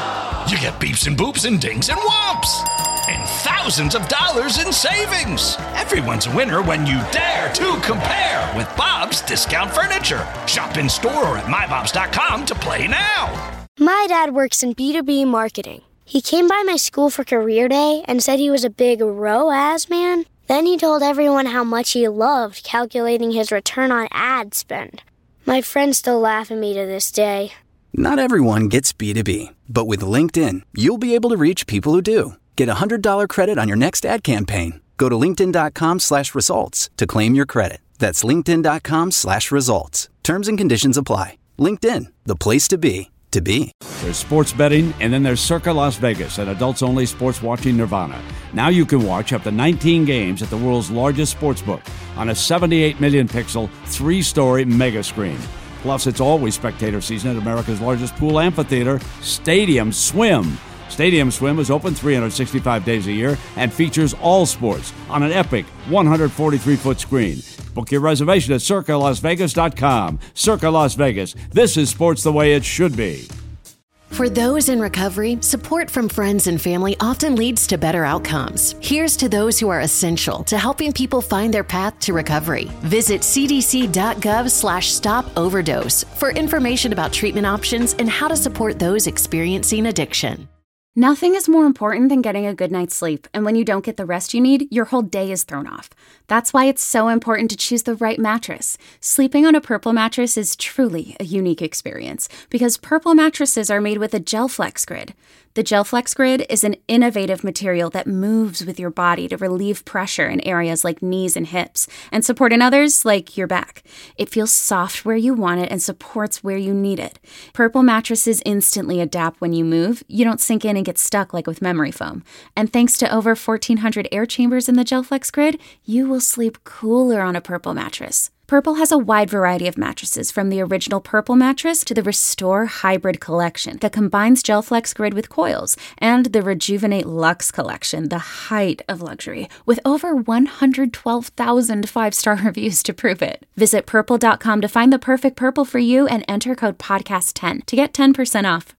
A: You get beeps and boops and dings and whomps. And thousands of dollars in savings. Everyone's a winner when you dare to compare with Bob's Discount Furniture. Shop in store or at my bobs dot com to play now.
B: My dad works in B two B marketing. He came by my school for career day and said he was a big R O A S man. Then he told everyone how much he loved calculating his return on ad spend. My friends still laugh at me to this day.
C: Not everyone gets B two B, but with LinkedIn, you'll be able to reach people who do. Get a one hundred dollars credit on your next ad campaign. Go to linkedin dot com slash results to claim your credit. That's linkedin dot com slash results. Terms and conditions apply. LinkedIn, the place to be, to be.
H: There's sports betting, and then there's Circa Las Vegas, an adults-only sports watching nirvana. Now you can watch up to nineteen games at the world's largest sportsbook on a seventy-eight million pixel, three-story mega screen. Plus, it's always spectator season at America's largest pool amphitheater, Stadium Swim. Stadium Swim is open three hundred sixty-five days a year and features all sports on an epic one hundred forty-three foot screen. Book your reservation at circa las vegas dot com. Circa Las Vegas. This is sports the way it should be.
I: For those in recovery, support from friends and family often leads to better outcomes. Here's to those who are essential to helping people find their path to recovery. Visit c d c dot gov slash stop overdose for information about treatment options and how to support those experiencing addiction.
J: Nothing is more important than getting a good night's sleep, and when you don't get the rest you need, your whole day is thrown off. That's why it's so important to choose the right mattress. Sleeping on a Purple mattress is truly a unique experience because Purple mattresses are made with a GelFlex Grid. The GelFlex Grid is an innovative material that moves with your body to relieve pressure in areas like knees and hips and support in others like your back. It feels soft where you want it and supports where you need it. Purple mattresses instantly adapt when you move. You don't sink in and get stuck like with memory foam. And thanks to over fourteen hundred air chambers in the GelFlex Grid, you will sleep cooler on a Purple mattress. Purple has a wide variety of mattresses, from the original Purple mattress to the Restore Hybrid collection that combines GelFlex Grid with coils, and the Rejuvenate Luxe collection, the height of luxury, with over one hundred twelve thousand five-star reviews to prove it. Visit purple dot com to find the perfect Purple for you and enter code podcast ten to get ten percent off.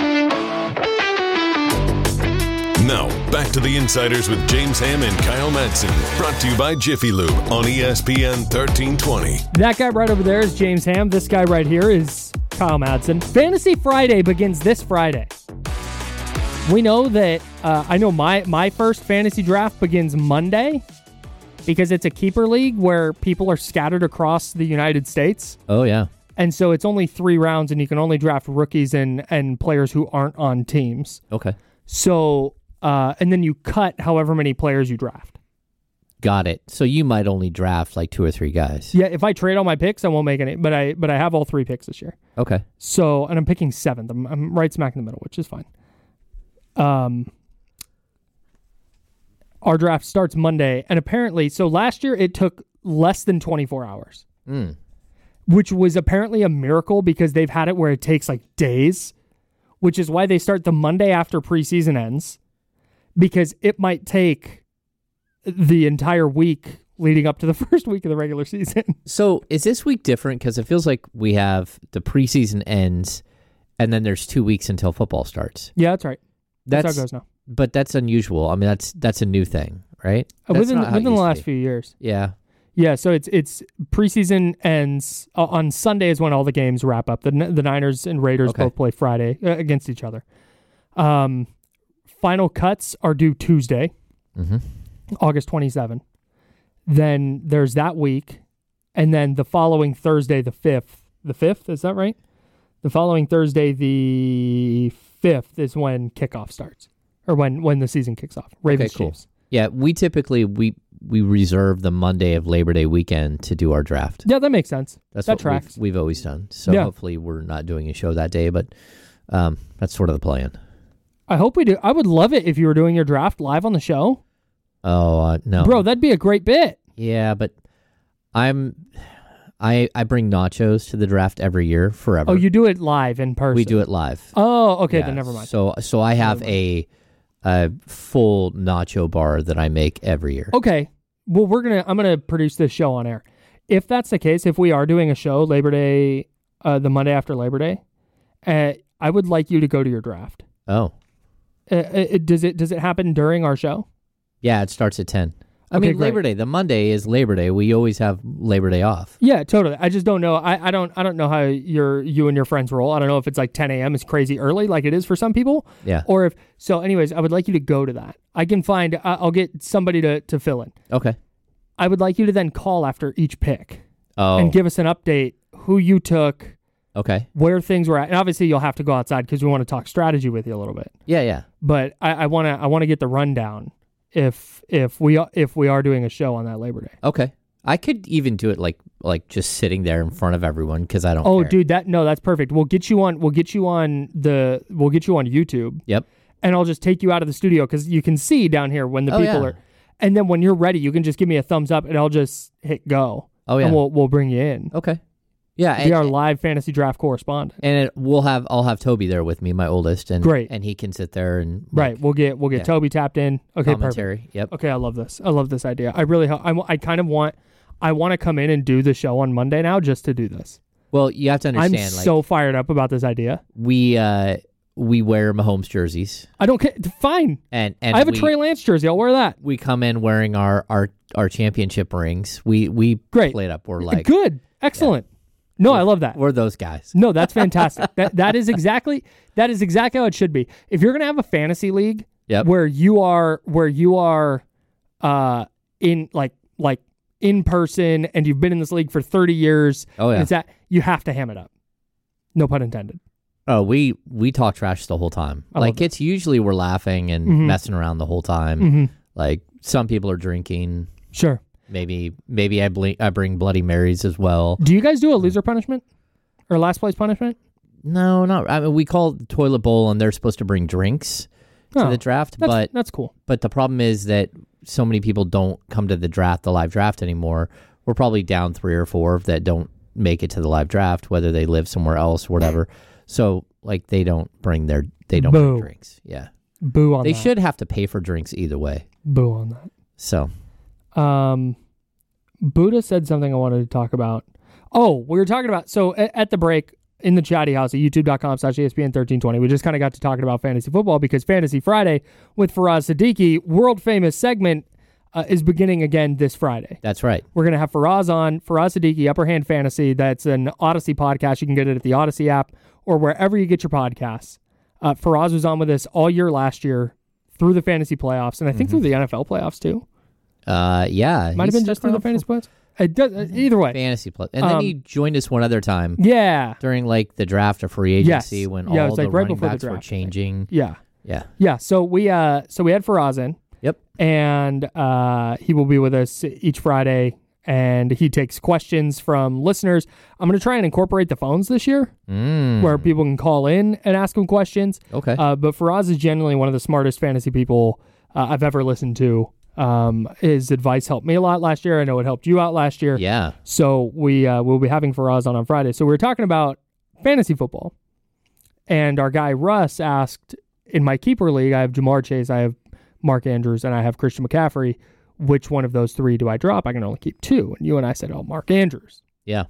E: Now, back to the Insiders with James Ham and Kyle Madsen. Brought to you by Jiffy Lube on E S P N thirteen twenty.
F: That guy right over there is James Ham. This guy right here is Kyle Madsen. Fantasy Friday begins this Friday. We know that, uh, I know my, my first fantasy draft begins Monday because it's a keeper league where people are scattered across the United States.
G: Oh, yeah.
F: And so it's only three rounds, and you can only draft rookies and, and players who aren't on teams.
G: Okay.
F: So... Uh, and then you cut however many players you draft.
G: Got it. So you might only draft like two or three guys.
F: Yeah, if I trade all my picks, I won't make any. But I but I have all three picks this year.
G: Okay.
F: So, and I'm picking seventh. I'm, I'm right smack in the middle, which is fine. Um, our draft starts Monday, and apparently, so last year it took less than twenty-four hours,
G: mm.
F: which was apparently a miracle because they've had it where it takes like days, which is why they start the Monday after preseason ends. Because it might take the entire week leading up to the first week of the regular season.
G: So is this week different? Because it feels like we have the preseason ends, and then there's two weeks until football starts.
F: Yeah, that's right. That's,
G: that's
F: how it goes now.
G: But that's unusual. I mean, that's that's a new thing, right?
F: Uh, within within the last
G: be.
F: few years.
G: Yeah.
F: Yeah, so it's it's preseason ends uh, on Sunday is when all the games wrap up. The the Niners and Raiders
G: okay.
F: both play Friday uh, against each other. Um. Final cuts are due Tuesday,
G: mm-hmm.
F: August twenty-seventh. Then there's that week, and then the following Thursday, the fifth. The fifth, is that right? The following Thursday, the fifth, is when kickoff starts, or when, when the season kicks off. Ravens,
G: okay, cool.
F: Chiefs.
G: Yeah, we typically we we reserve the Monday of Labor Day weekend to do our draft.
F: Yeah, that makes sense.
G: That's
F: that
G: what
F: tracks.
G: We've, we've always done. So
F: yeah.
G: hopefully we're not doing a show that day, but um, that's sort of the plan.
F: I hope we do. I would love it if you were doing your draft live on the show.
G: Oh, uh, no.
F: Bro, that'd be a great bit.
G: Yeah, but I'm I I bring nachos to the draft every year forever.
F: Oh, you do it live in person.
G: We do it live.
F: Oh, okay,
G: yeah,
F: then never mind.
G: So so I have a a full nacho bar that I make every year.
F: Okay. Well, we're going to I'm going to produce this show on air. If that's the case, if we are doing a show Labor Day uh, the Monday after Labor Day, uh, I would like you to go to your draft.
G: Oh.
F: Uh, it, does it does it happen during our show?
G: Yeah, it starts at ten. I
F: Okay,
G: mean,
F: great.
G: Labor Day. The Monday is Labor Day. We always have Labor Day off.
F: Yeah, totally. I just don't know. I, I don't I don't know how your you and your friends roll. I don't know if it's like ten a.m. is crazy early like it is for some people.
G: Yeah.
F: Or if so. Anyways, I would like you to go to that. I can find. Uh, I'll get somebody to to fill in.
G: Okay.
F: I would like you to then call after each pick
G: Oh.
F: and give us an update who you took,
G: Okay.
F: where things were at, and obviously you'll have to go outside because we want to talk strategy with you a little bit.
G: Yeah, yeah.
F: But I want to I want to get the rundown if if we if we are doing a show on that Labor Day.
G: Okay. I could even do it like like just sitting there in front of everyone because I don't.
F: Oh,
G: care.
F: dude, that no, that's perfect. We'll get you on. We'll get you on the. We'll get you on YouTube.
G: Yep.
F: And I'll just take you out of the studio because you can see down here when the
G: Oh,
F: people
G: yeah.
F: are. And then when you're ready, you can just give me a thumbs up, and I'll just hit go.
G: Oh, yeah.
F: And we'll we'll bring you in.
G: Okay. Yeah.
F: Be
G: and,
F: our live fantasy draft correspondent.
G: and it, we'll have I'll have Toby there with me, my oldest, and
F: Great.
G: and he can sit there and
F: Right. We'll get we'll get
G: yeah.
F: Toby tapped in. Okay.
G: commentary.
F: Perfect.
G: Yep.
F: Okay. I love this. I love this idea. I really. I, I kind of want. I want to come in and do the show on Monday now just to do this.
G: Well, you have to
F: I'm
G: understand. like,
F: so fired up about this idea.
G: we uh we wear Mahomes jerseys,
F: I don't care. Fine.
G: and and
F: I have a
G: we,
F: Trey Lance jersey. I'll wear that.
G: we come in wearing our our our championship rings. We we
F: Great.
G: played up. We're like
F: Good. Excellent. No, I love that.
G: we're those guys.
F: No, that's fantastic. that that is exactly that is exactly how it should be. If you're gonna have a fantasy league
G: Yep.
F: where you are where you are uh in like like in person and you've been in this league for thirty years,
G: Oh, yeah.
F: and it's that you have to ham it up. No pun intended.
G: Oh, we we talk trash the whole time.
F: I love
G: Like it's usually we're laughing and
F: Mhm.
G: messing around the whole time.
F: Mhm.
G: Like some people are drinking.
F: Sure.
G: Maybe maybe I bl- I bring Bloody Marys as well.
F: Do you guys do a loser punishment or last place punishment?
G: No, not. I mean, we call it the toilet bowl, and they're supposed to bring drinks to
F: Oh,
G: the draft.
F: That's,
G: But
F: that's cool.
G: but the problem is that so many people don't come to the draft, the live draft anymore. We're probably down three or four that don't make it to the live draft, whether they live somewhere else or whatever. So like they don't bring their they don't
F: Boo.
G: bring drinks. Yeah,
F: Boo on
G: they
F: that.
G: should have to pay for drinks either way.
F: Boo on that.
G: So
F: Um, Buddha said something I wanted to talk about. Oh, we were talking about, so at, at the break in the chatty house at youtube.com slash ESPN thirteen twenty, we just kind of got to talking about fantasy football because Fantasy Friday with Faraz Siddiqui, world famous segment, uh, is beginning again this Friday.
G: that's right.
F: We're going to have Faraz on, Faraz Siddiqui, Upper Hand Fantasy. That's an Odyssey podcast. You can get it at the Odyssey app or wherever you get your podcasts. Uh, Faraz was on with us all year last year through the fantasy playoffs, and I think
G: Mm-hmm.
F: through the N F L playoffs too.
G: Uh, yeah,
F: Might have
G: he's
F: been just through the
G: stuck around
F: fantasy playoffs. It does, uh, either way.
G: fantasy play, and then
F: Um,
G: he joined us one other time
F: Yeah.
G: during like the draft or free agency
F: Yes.
G: when
F: Yeah, it
G: all
F: was,
G: the
F: like, right
G: running
F: before the
G: backs were
F: draft, I think.
G: changing.
F: Yeah.
G: Yeah.
F: Yeah. So we uh so we had Faraz in,
G: Yep.
F: and uh he will be with us each Friday, and he takes questions from listeners. I'm going to try and incorporate the phones this year
G: Mm.
F: where people can call in and ask him questions.
G: Okay.
F: Uh, but Faraz is genuinely one of the smartest fantasy people uh, I've ever listened to. Um, his advice helped me a lot last year. I know it helped you out last year.
G: Yeah.
F: So we uh, we'll be having Faraz on on Friday. So we were talking about fantasy football, and our guy Russ asked, in my keeper league, I have Jamar Chase, I have Mark Andrews, and I have Christian McCaffrey. Which one of those three do I drop? I can only keep two. And you and I said, oh, Mark Andrews.
G: Yeah.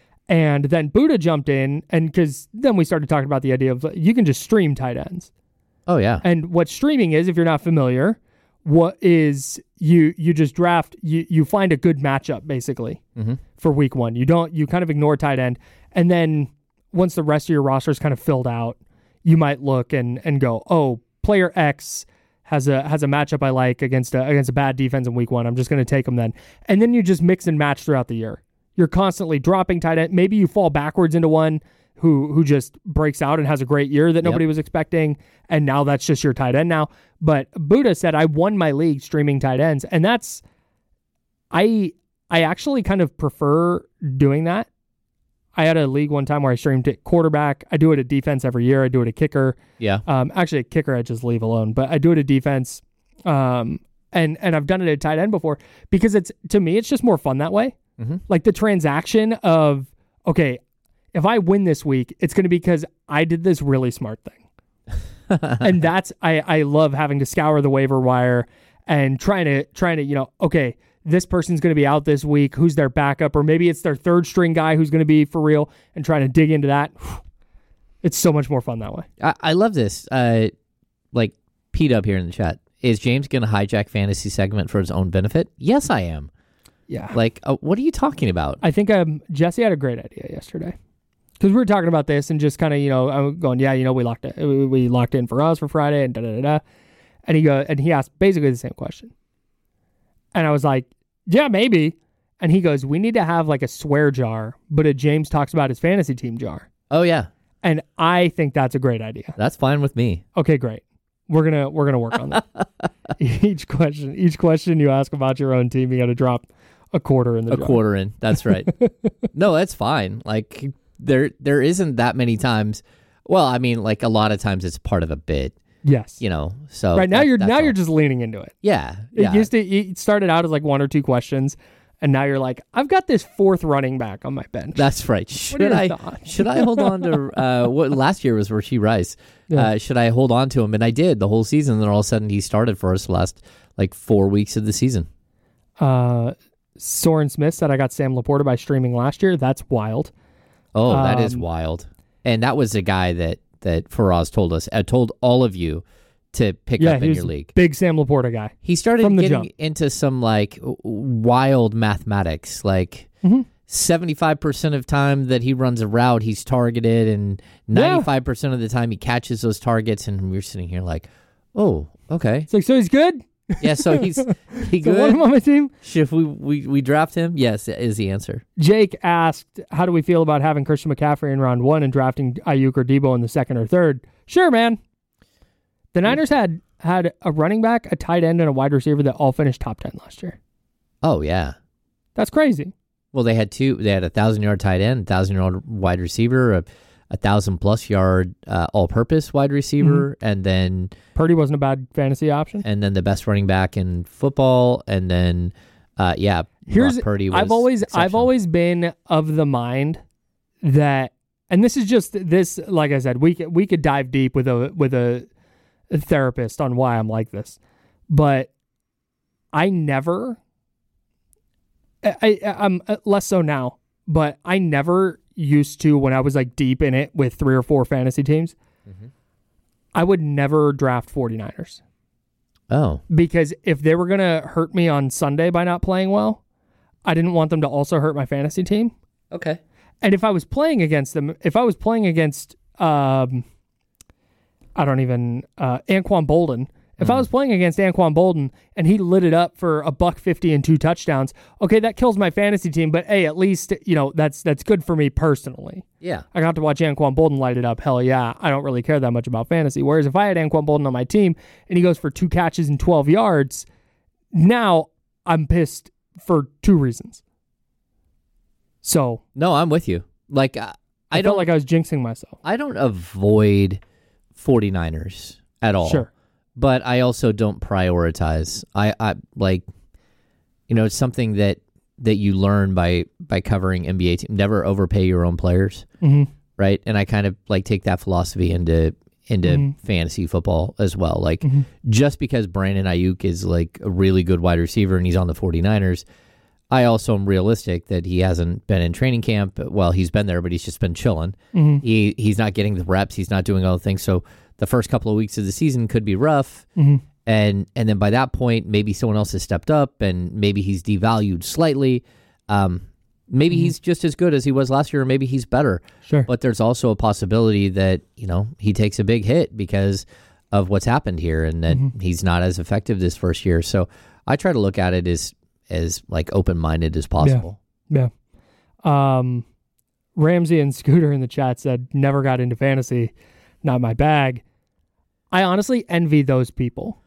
F: And then Buddha jumped in, and because then we started talking about the idea of you can just stream tight ends.
G: Oh yeah.
F: And what streaming is, if you're not familiar, what is you you just draft you you find a good matchup basically
G: Mm-hmm.
F: for week one. You don't you kind of ignore tight end, and then once the rest of your roster is kind of filled out, you might look and and go, oh, player X has a has a matchup I like against a against a bad defense in week one. I'm just going to take them then, and then you just mix and match throughout the year. You're constantly dropping tight end. Maybe you fall backwards into one who who just breaks out and has a great year that nobody
G: Yep.
F: was expecting, and now that's just your tight end now. But Buddha said, I won my league streaming tight ends, and that's I I actually kind of prefer doing that. I had a league one time where I streamed it quarterback. I do it at defense every year. I do it at kicker.
G: Yeah.
F: Um, actually, at kicker I just leave alone, but I do it at defense. Um, and and I've done it at tight end before because it's to me it's just more fun that way.
G: Mm-hmm.
F: Like the transaction of okay, if I win this week, it's going to be because I did this really smart thing. And that's I, I love having to scour the waiver wire and trying to trying to, you know, okay, this person's going to be out this week. Who's their backup? Or maybe it's their third string guy who's going to be for real, and trying to dig into that. It's so much more fun that way.
G: I, I love this. Uh, like Pete up here in the chat. Is James going to hijack fantasy segment for his own benefit? Yes, I am.
F: Yeah.
G: Like, uh, what are you talking about?
F: I think um, Jesse had a great idea yesterday. Because we were talking about this and just kind of, you know, I'm going, yeah, you know, we locked it. We, we locked in for us for Friday and da da da da. And he go, and he asked basically the same question. And I was like, yeah, maybe. And he goes, we need to have like a swear jar, but a James talks about his fantasy team jar.
G: Oh, yeah.
F: And I think that's a great idea.
G: That's fine with me.
F: Okay, great. We're gonna we're gonna work on that. each question, each question you ask about your own team, you got to drop a quarter in the
G: a
F: jar.
G: quarter in. That's right. No, that's fine. Like there there isn't that many times. Well, I mean, like a lot of times it's part of a bit.
F: Yes.
G: You know. So
F: right now
G: that,
F: you're now
G: all.
F: you're just leaning into it.
G: Yeah.
F: It
G: yeah.
F: used to it started out as like one or two questions. And now you're like, I've got this fourth running back on my bench.
G: That's right. Should I thoughts? should I hold on to uh, what last year was Rashee Rice? Yeah. Uh, should I hold on to him? And I did the whole season. Then all of a sudden he started for us the last like four weeks of the season.
F: Uh, Soren Smith said I got Sam Laporta by streaming last year. That's wild.
G: Oh, that
F: um,
G: is wild. And that was a guy that that Faraz told us. I told all of you to pick
F: yeah,
G: up in your league.
F: Big Sam Laporta guy.
G: He started
F: From the
G: getting
F: jump.
G: into some like wild mathematics, like
F: mm-hmm.
G: seventy-five percent of time that he runs a route, he's targeted, and ninety-five percent of the time he catches those targets. And we're sitting here like, oh, okay.
F: It's like, so he's good?
G: Yeah, so he's he
F: so
G: good.
F: Want him on my team?
G: Should we, we we draft him? Yes, is the answer.
F: Jake asked, how do we feel about having Christian McCaffrey in round one and drafting Ayuk or Debo in the second or third? Sure, man. The Niners had had a running back, a tight end, and a wide receiver that all finished top ten last year.
G: Oh, yeah.
F: That's crazy.
G: Well, they had two. They had a thousand-yard tight end, a thousand-yard wide receiver, a, a thousand-plus-yard uh, all-purpose wide receiver, mm-hmm. and then...
F: Purdy wasn't a bad fantasy option.
G: And then the best running back in football, and then, uh, yeah,
F: Here's,
G: Brock Purdy was
F: I've always I've always been of the mind that, and this is just, this, like I said, we could, we could dive deep with a with a... a therapist on why I'm like this, but I never, I, I, I'm less so now, but I never used to, when I was like deep in it with three or four fantasy teams, mm-hmm. I would never draft 49ers.
G: Oh.
F: Because if they were going to hurt me on Sunday by not playing well, I didn't want them to also hurt my fantasy team.
G: Okay.
F: And if I was playing against them, if I was playing against, um, I don't even, uh, Anquan Bolden. If mm. I was playing against Anquan Bolden and he lit it up for a buck fifty and two touchdowns, okay, that kills my fantasy team, but hey, at least, you know, that's that's good for me personally.
G: Yeah.
F: I got to watch Anquan Bolden light it up. Hell yeah. I don't really care that much about fantasy. Whereas if I had Anquan Bolden on my team and he goes for two catches and twelve yards, now I'm pissed for two reasons. So.
G: No, I'm with you. Like, I, I,
F: I
G: don't
F: felt like I was jinxing myself.
G: I don't avoid 49ers at all.
F: Sure.
G: But I also don't prioritize. I, I like, you know, it's something that, that you learn by, by covering N B A teams. Never overpay your own players,
F: mm-hmm.
G: right? And I kind of like take that philosophy into into mm-hmm. fantasy football as well. Like, mm-hmm. just because Brandon Ayuk is like a really good wide receiver and he's on the 49ers, I also am realistic that he hasn't been in training camp. Well, he's been there, but he's just been chilling.
F: Mm-hmm.
G: He He's not getting the reps. He's not doing all the things. So the first couple of weeks of the season could be rough.
F: Mm-hmm.
G: And and then by that point, maybe someone else has stepped up and maybe he's devalued slightly. Um, maybe mm-hmm. he's just as good as he was last year, or maybe he's better.
F: Sure.
G: But there's also a possibility that, you know, he takes a big hit because of what's happened here and that mm-hmm. he's not as effective this first year. So I try to look at it as as like open-minded as possible.
F: Yeah. yeah. Um, Ramsey and Scooter in the chat said, never got into fantasy, not my bag. I honestly envy those people.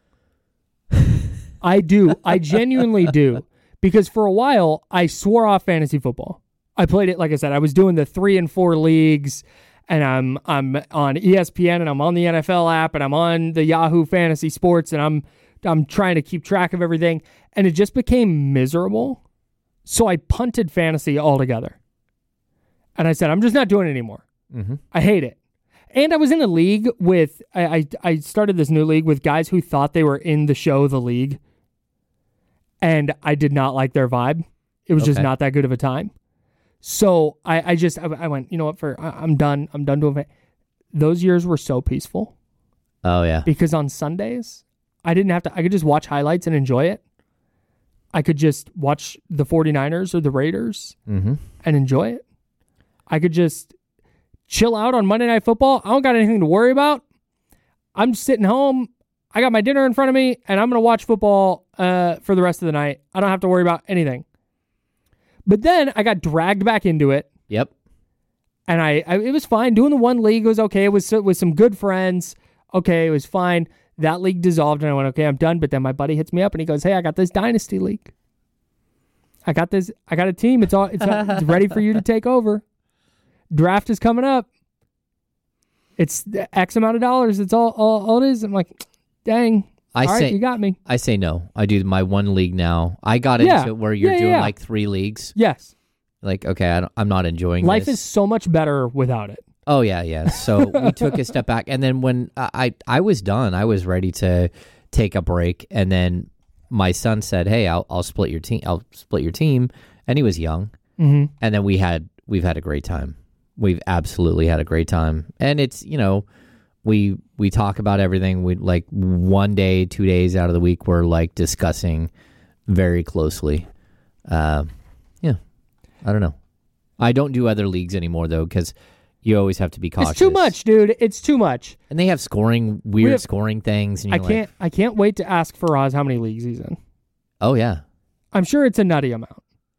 F: I do. I genuinely do. Because for a while, I swore off fantasy football. I played it, like I said, I was doing the three and four leagues, and I'm I'm on E S P N, and I'm on the N F L app, and I'm on the Yahoo Fantasy Sports, and I'm I'm trying to keep track of everything, and it just became miserable. So I punted fantasy altogether. And I said, I'm just not doing it anymore.
G: Mm-hmm.
F: I hate it. And I was in a league with, I, I I started this new league with guys who thought they were in the show, The League. And I did not like their vibe. It was
G: okay.
F: just not that good of a time. So I, I just, I, I went, you know what, for I, I'm done. I'm done doing it. Those years were so peaceful.
G: Oh, yeah.
F: Because on Sundays, I didn't have to, I could just watch highlights and enjoy it. I could just watch the 49ers or the Raiders
G: mm-hmm.
F: and enjoy it. I could just chill out on Monday Night Football. I don't got anything to worry about. I'm just sitting home. I got my dinner in front of me, and I'm going to watch football uh, for the rest of the night. I don't have to worry about anything. But then I got dragged back into it.
G: Yep.
F: And I, I it was fine. Doing the one league was okay. It was with some good friends. Okay, it was fine. That league dissolved, and I went, okay, I'm done. But then my buddy hits me up, and he goes, hey, I got this dynasty league. I got this. I got a team. It's all. It's, all, it's ready for you to take over. Draft is coming up. It's X amount of dollars. It's all, all, all it is. I'm like, dang.
G: I
F: all
G: say,
F: right, you got me.
G: I say no. I do my one league now. I got
F: yeah.
G: into it where you're
F: yeah,
G: doing
F: yeah.
G: like three leagues.
F: Yes.
G: Like, okay, I don't, I'm not enjoying
F: Life
G: this.
F: is so much better without it.
G: Oh, yeah, yeah. So we took a step back. And then when I, I was done, I was ready to take a break. And then my son said, hey, I'll, I'll split your team. I'll split your team. And he was young.
F: Mm-hmm.
G: And then we had, we've had a great time. We've absolutely had a great time. And it's, you know, we we talk about everything. We like one day, two days out of the week, we're like discussing very closely. Uh, yeah, I don't know. I don't do other leagues anymore though, because you always have to be cautious.
F: It's too much, dude. It's too much.
G: And they have scoring, weird
F: have,
G: scoring things. And
F: I
G: you're
F: can't.
G: Like,
F: I can't wait to ask Faraz how many leagues he's in.
G: Oh yeah,
F: I'm sure it's a nutty amount.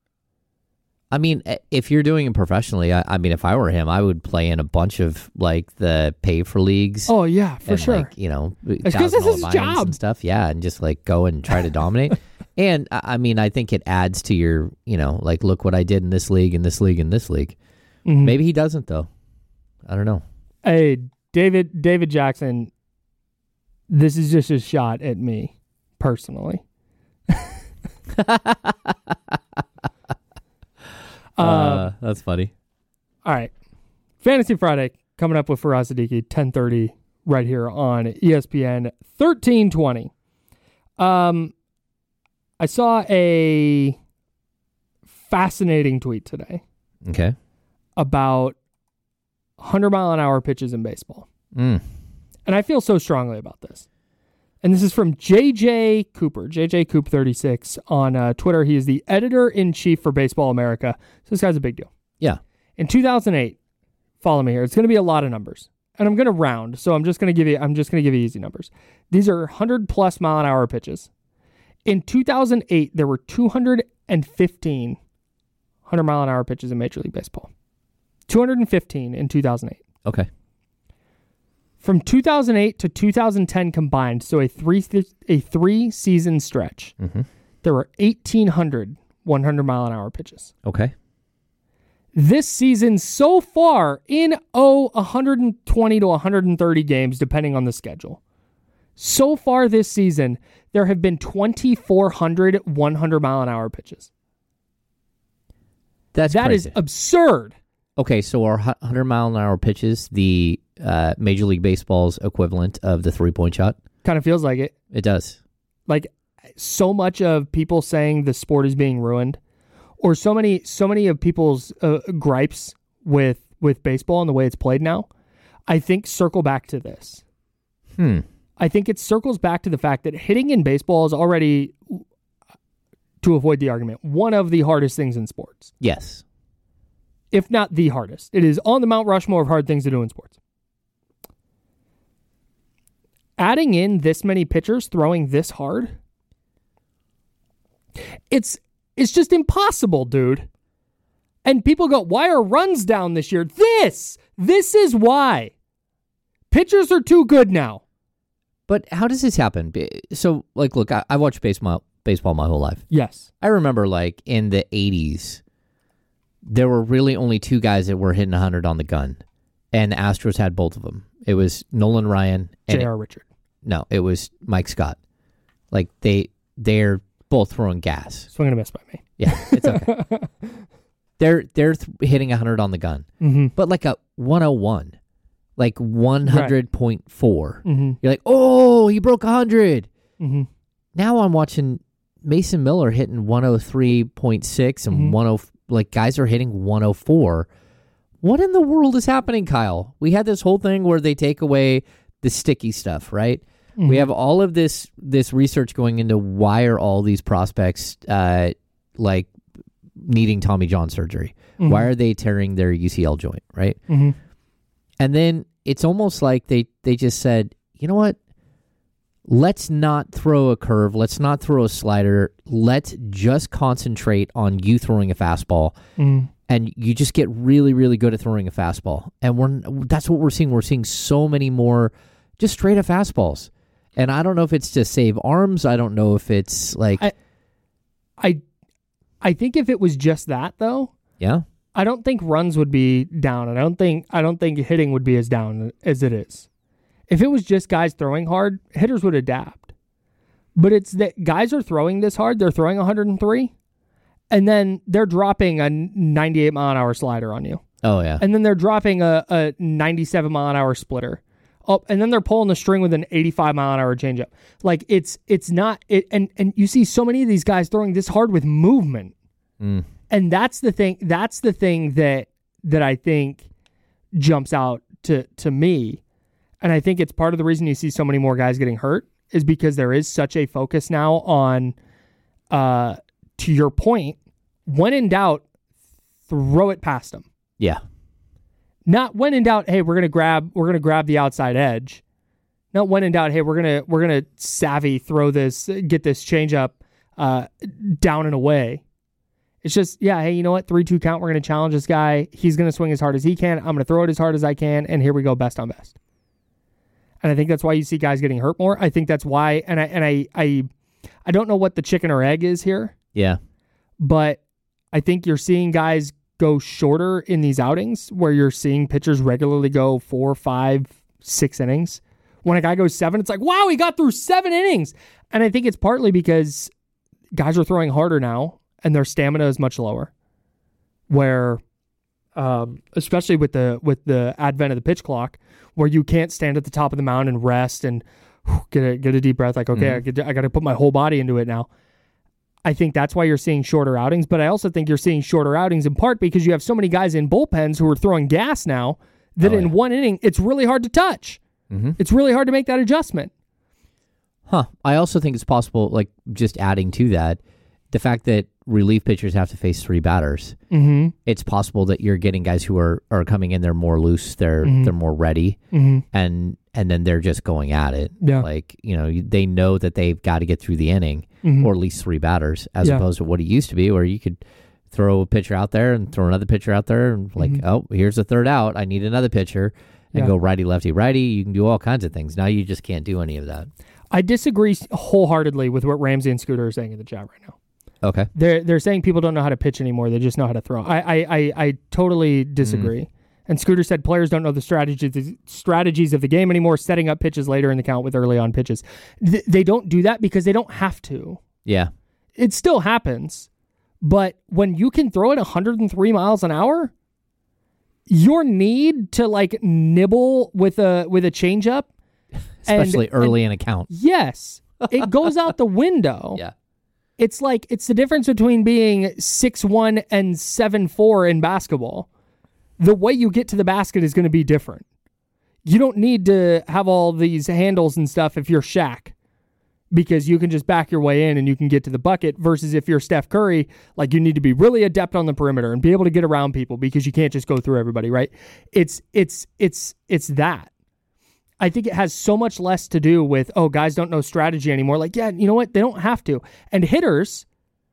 G: I mean, if you're doing it professionally, I, I mean, if I were him, I would play in a bunch of like the pay for leagues.
F: Oh yeah, for
G: and,
F: sure.
G: Like, you know,
F: because this is his job
G: and stuff. Yeah, and just like go and try to dominate. And I mean, I think it adds to your, you know, like look what I did in this league, in this league, in this league.
F: Mm-hmm.
G: Maybe he doesn't though. I don't know.
F: Hey, David, David Jackson. This is just a shot at me personally.
G: Uh, uh, that's funny.
F: All right. Fantasy Friday coming up with Faraz Siddiqui, ten thirty right here on E S P N thirteen twenty. Um, I saw a fascinating tweet today.
G: Okay.
F: About one hundred mile an hour pitches in baseball.
G: Mm.
F: And I feel so strongly about this. And this is from J J Cooper, J J Coop thirty-six on uh, Twitter. He is the editor-in-chief for Baseball America. So this guy's a big deal.
G: Yeah.
F: In two thousand eight, follow me here. It's going to be a lot of numbers. And I'm going to round, so I'm just going to give you I'm just going to give you easy numbers. These are one hundred plus mile an hour pitches. In two thousand eight, there were two hundred fifteen one hundred mile an hour pitches in Major League Baseball. two hundred fifteen in two thousand eight.
G: Okay.
F: From two thousand eight to two thousand ten combined, so a three a three season stretch,
G: mm-hmm.
F: there were eighteen hundred one hundred mile an hour pitches.
G: Okay.
F: This season so far in oh one hundred twenty to one hundred thirty games depending on the schedule. So far this season, there have been twenty-four hundred one hundred mile an hour pitches.
G: That's
F: that
G: crazy.
F: is absurd.
G: Okay, so our one hundred mile an hour pitches, the uh, Major League Baseball's equivalent of the three-point shot?
F: Kind of feels like it.
G: It does.
F: Like, so much of people saying the sport is being ruined, or so many so many of people's uh, gripes with, with baseball and the way it's played now, I think circle back to this.
G: Hmm.
F: I think it circles back to the fact that hitting in baseball is already, to avoid the argument, one of the hardest things in sports.
G: Yes.
F: If not the hardest. It is on the Mount Rushmore of hard things to do in sports. Adding in this many pitchers throwing this hard, it's it's just impossible, dude. And people go, why are runs down this year? This! This is why. Pitchers are too good now.
G: But how does this happen? So, like, look, I, I watched baseball, baseball my whole life.
F: Yes.
G: I remember, like, in the eighties, there were really only two guys that were hitting one hundred on the gun. And the Astros had both of them. It was Nolan Ryan and
F: J R. Richard.
G: No, it was Mike Scott. Like, they, they're both throwing gas.
F: Swing and a miss by me.
G: Yeah, it's okay. they're they're th- hitting one hundred on the gun.
F: Mm-hmm.
G: But like a one oh one, like one hundred point four.
F: Right. Mm-hmm.
G: You're like, oh, he broke one hundred.
F: Mm-hmm.
G: Now I'm watching Mason Miller hitting one oh three point six and
F: mm-hmm.
G: ten, like guys are hitting one oh four. What in the world is happening, Kyle? We had this whole thing where they take away the sticky stuff, right?
F: Mm-hmm.
G: We have all of this this research going into why are all these prospects uh, like needing Tommy John surgery?
F: Mm-hmm.
G: Why are they tearing their U C L joint, right?
F: Mm-hmm.
G: And then it's almost like they, they just said, you know what? Let's not throw a curve. Let's not throw a slider. Let's just concentrate on you throwing a fastball.
F: Mm.
G: And you just get really, really good at throwing a fastball. And we're that's what we're seeing. We're seeing so many more just straight up fastballs. And I don't know if it's to save arms. I don't know if it's like...
F: I, I, I think if it was just that, though...
G: Yeah?
F: I don't think runs would be down. And I don't think I don't think hitting would be as down as it is. If it was just guys throwing hard, hitters would adapt. But it's that guys are throwing this hard. They're throwing one hundred three, and then they're dropping a ninety-eight mile an hour slider on you.
G: Oh, yeah.
F: And then they're dropping a, a ninety-seven mile an hour splitter. Oh, and then they're pulling the string with an eighty-five mile an hour changeup. Like, it's it's not... It, and, and you see so many of these guys throwing this hard with movement.
G: Mm.
F: And that's the thing. That's the thing that that I think jumps out to to me, and I think it's part of the reason you see so many more guys getting hurt is because there is such a focus now on, uh, to your point, when in doubt, throw it past them.
G: Yeah.
F: Not when in doubt. Hey, we're gonna grab we're gonna grab the outside edge. Not when in doubt. Hey, we're gonna we're gonna savvy throw this, get this changeup uh, down and away. It's just, yeah, hey, you know what? three two count. We're going to challenge this guy. He's going to swing as hard as he can. I'm going to throw it as hard as I can. And here we go, best on best. And I think that's why you see guys getting hurt more. I think that's why, and I and I I, I don't know what the chicken or egg is here.
G: Yeah.
F: But I think you're seeing guys go shorter in these outings where you're seeing pitchers regularly go four, five, six innings. When a guy goes seven, it's like, wow, he got through seven innings. And I think it's partly because guys are throwing harder now. And their stamina is much lower, where, um, especially with the with the advent of the pitch clock, where you can't stand at the top of the mound and rest and whew, get a get a deep breath. Like, okay, mm-hmm. I, get, I got to put my whole body into it now. I think that's why you're seeing shorter outings, but I also think you're seeing shorter outings in part because you have so many guys in bullpens who are throwing gas now that oh, in yeah. one inning it's really hard to touch.
G: Mm-hmm.
F: It's really hard to make that adjustment.
G: Huh. I also think it's possible, like just adding to that, the fact that relief pitchers have to face three batters.
F: Mm-hmm.
G: It's possible that you're getting guys who are, are coming in, they're more loose, they're
F: mm-hmm.
G: they're more ready,
F: mm-hmm.
G: and and then they're just going at it.
F: Yeah.
G: Like, you know, they know that they've got to get through the inning,
F: mm-hmm.
G: or at least three batters, as
F: yeah.
G: opposed to what it used to be, where you could throw a pitcher out there and throw another pitcher out there, and like,
F: mm-hmm.
G: oh, here's the third out, I need another pitcher, and
F: yeah.
G: go righty, lefty, righty. You can do all kinds of things. Now you just can't do any of that.
F: I disagree wholeheartedly with what Ramsey and Scooter are saying in the chat right now.
G: Okay.
F: They're they're saying people don't know how to pitch anymore. They just know how to throw. I I, I, I totally disagree. Mm. And Scooter said players don't know the strategies the strategies of the game anymore, setting up pitches later in the count with early on pitches. Th- they don't do that because they don't have to.
G: Yeah.
F: It still happens. But when you can throw it one hundred three miles an hour, your need to like nibble with a with a changeup,
G: especially
F: and,
G: early
F: and,
G: in a count.
F: Yes. It goes out the window.
G: Yeah.
F: It's like, it's the difference between being six one and seven four in basketball. The way you get to the basket is going to be different. You don't need to have all these handles and stuff if you're Shaq, because you can just back your way in and you can get to the bucket, versus if you're Steph Curry, like you need to be really adept on the perimeter and be able to get around people because you can't just go through everybody, right? It's, it's, it's, it's that. I think it has so much less to do with, oh, guys don't know strategy anymore. Like, yeah, you know what? They don't have to. And hitters,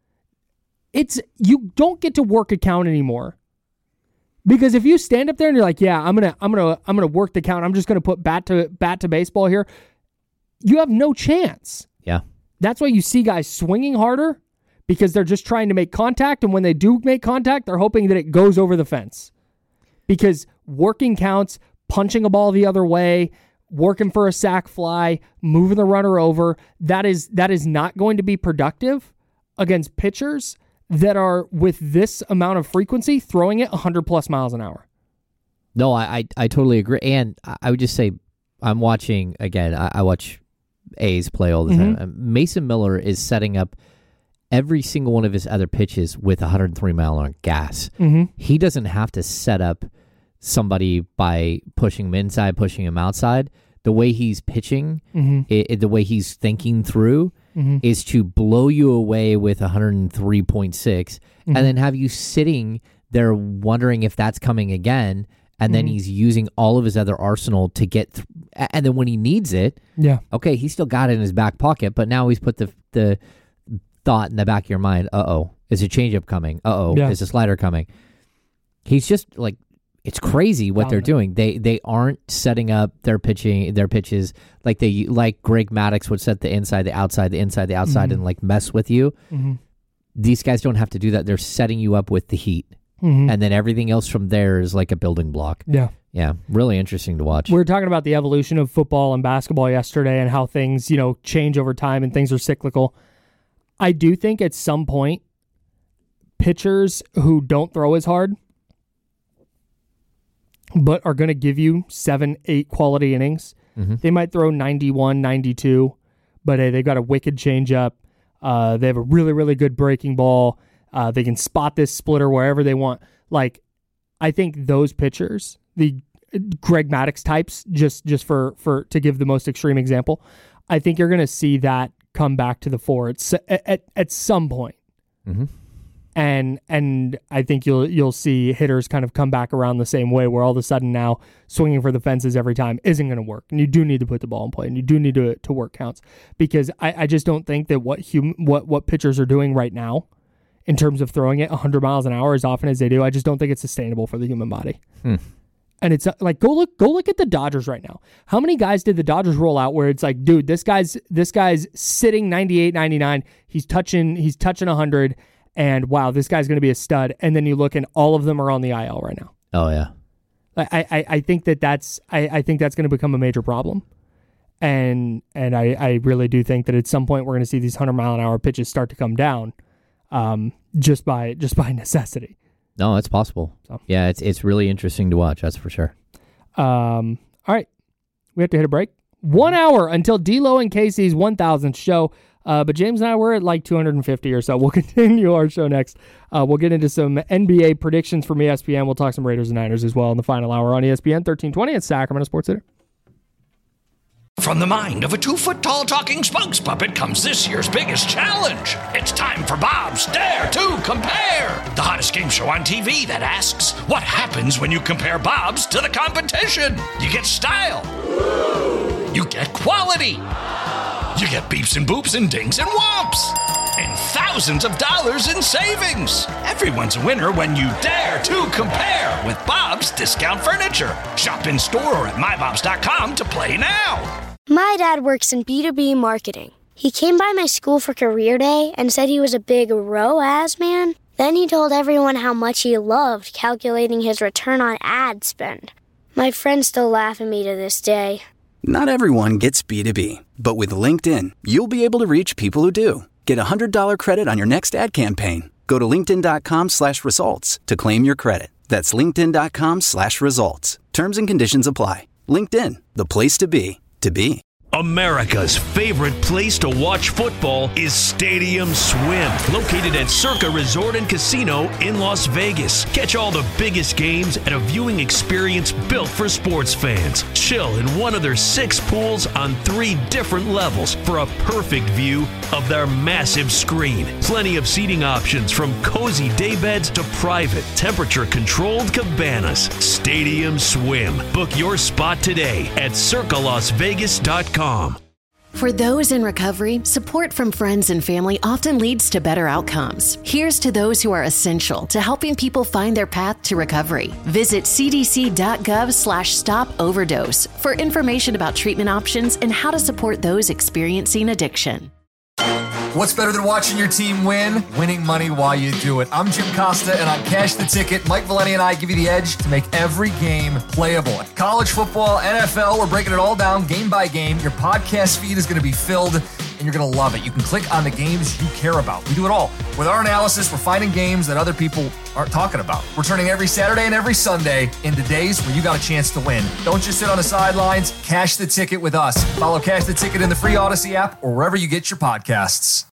F: it's, you don't get to work a count anymore. Because if you stand up there and you're like, yeah, I'm going to, I'm going to, I'm going to work the count. I'm just going to put bat to bat to baseball here. You have no chance.
G: Yeah.
F: That's why you see guys swinging harder, because they're just trying to make contact. And when they do make contact, they're hoping that it goes over the fence, because working counts, punching a ball the other way, working for a sac fly, moving the runner over, that is that is not going to be productive against pitchers that are, with this amount of frequency, throwing it one hundred plus miles an hour.
G: No, I I, I totally agree. And I would just say, I'm watching, again, I, I watch A's play all the
F: mm-hmm.
G: time. Mason Miller is setting up every single one of his other pitches with one hundred three mile an hour gas.
F: Mm-hmm.
G: He doesn't have to set up somebody by pushing him inside, pushing him outside. the way he's pitching,
F: Mhm.
G: i i- the way he's thinking through,
F: Mhm.
G: is to blow you away with one oh three point six
F: Mhm.
G: and then have you sitting there wondering if that's coming again. And then
F: Mhm.
G: he's using all of his other arsenal to get, th- and then when he needs it,
F: Yeah.
G: okay, he's still got it in his back pocket, but now he's put the the thought in the back of your mind, uh-oh, is a changeup coming? Uh-oh,
F: Yeah.
G: is a slider coming? He's just like, it's crazy what they're
F: Dominant.
G: doing. They they aren't setting up their pitching, their pitches like they like Greg Maddux would set the inside, the outside, the inside, the outside,
F: Mhm.
G: and like mess with you.
F: Mhm.
G: These guys don't have to do that. They're setting you up with the heat.
F: Mhm.
G: And then everything else from there is like a building block.
F: Yeah.
G: Yeah, really interesting to watch.
F: We were talking about the evolution of football and basketball yesterday and how things, you know, change over time and things are cyclical. I do think at some point, pitchers who don't throw as hard but are going to give you seven, eight quality innings,
G: Mhm.
F: they might throw ninety-one, ninety-two, but hey, they've got a wicked changeup. Uh, they have a really, really good breaking ball. Uh, they can spot this splitter wherever they want. Like, I think those pitchers, the Greg Maddux types, just just for, for to give the most extreme example, I think you're going to see that come back to the fore at at, at some point.
G: Mhm.
F: And and I think you'll you'll see hitters kind of come back around the same way, where all of a sudden now swinging for the fences every time isn't going to work, and you do need to put the ball in play, and you do need to to work counts, because I, I just don't think that what hum, what what pitchers are doing right now, in terms of throwing it one hundred miles an hour as often as they do, I just don't think it's sustainable for the human body.
G: Hmm.
F: And it's uh, like, go look, go look at the Dodgers right now. How many guys did the Dodgers roll out where it's like, dude, this guy's this guy's sitting ninety-eight, ninety-nine. He's touching, he's touching one hundred, and wow, this guy's going to be a stud. And then you look, and all of them are on the I L right now.
G: Oh yeah.
F: I I, I think that that's I, I think that's going to become a major problem. And and I, I really do think that at some point we're going to see these hundred mile an hour pitches start to come down, um, just by just by necessity.
G: No, it's possible.
F: So.
G: Yeah, it's it's really interesting to watch. That's for sure.
F: Um, all right, we have to hit a break. One hour until D-Lo and Casey's one thousandth show. Uh, but James and I, we're at like two hundred fifty or so. We'll continue our show next. Uh, we'll get into some N B A predictions from E S P N. We'll talk some Raiders and Niners as well in the final hour on E S P N thirteen twenty at Sacramento Sports Center.
A: From the mind of a two-foot-tall talking spokes puppet comes this year's biggest challenge. It's time for Bob's Dare to Compare, the hottest game show on T V that asks, what happens when you compare Bob's to the competition? You get style. You get quality. You get beeps and boops and dings and whomps. And thousands of dollars in savings. Everyone's a winner when you dare to compare with Bob's Discount Furniture. Shop in store or at my bobs dot com to play now.
B: My dad works in B two B marketing. He came by my school for career day and said he was a big R O A S man. Then he told everyone how much he loved calculating his return on ad spend. My friends still laugh at me to this day.
C: Not everyone gets B two B, but with LinkedIn, you'll be able to reach people who do. Get a one hundred dollars credit on your next ad campaign. Go to linkedin.com slash results to claim your credit. That's linkedin.com slash results. Terms and conditions apply. LinkedIn, the place to be, to be.
D: America's favorite place to watch football is Stadium Swim, located at Circa Resort and Casino in Las Vegas. Catch all the biggest games at a viewing experience built for sports fans. Chill in one of their six pools on three different levels for a perfect view of their massive screen. Plenty of seating options from cozy daybeds to private, temperature-controlled cabanas. Stadium Swim. Book your spot today at circa las vegas dot com.
I: For those in recovery, support from friends and family often leads to better outcomes. Here's to those who are essential to helping people find their path to recovery. Visit cdc.gov slash stop overdose for information about treatment options and how to support those experiencing addiction.
K: What's better than watching your team win? Winning money while you do it. I'm Jim Costa, and on Cash the Ticket, Mike Valeni and I give you the edge to make every game playable. College football, N F L, we're breaking it all down game by game. Your podcast feed is going to be filled, and you're going to love it. You can click on the games you care about. We do it all. With our analysis, we're finding games that other people aren't talking about. We're turning every Saturday and every Sunday into days where you got a chance to win. Don't just sit on the sidelines. Cash the Ticket with us. Follow Cash the Ticket in the free Odyssey app or wherever you get your podcasts.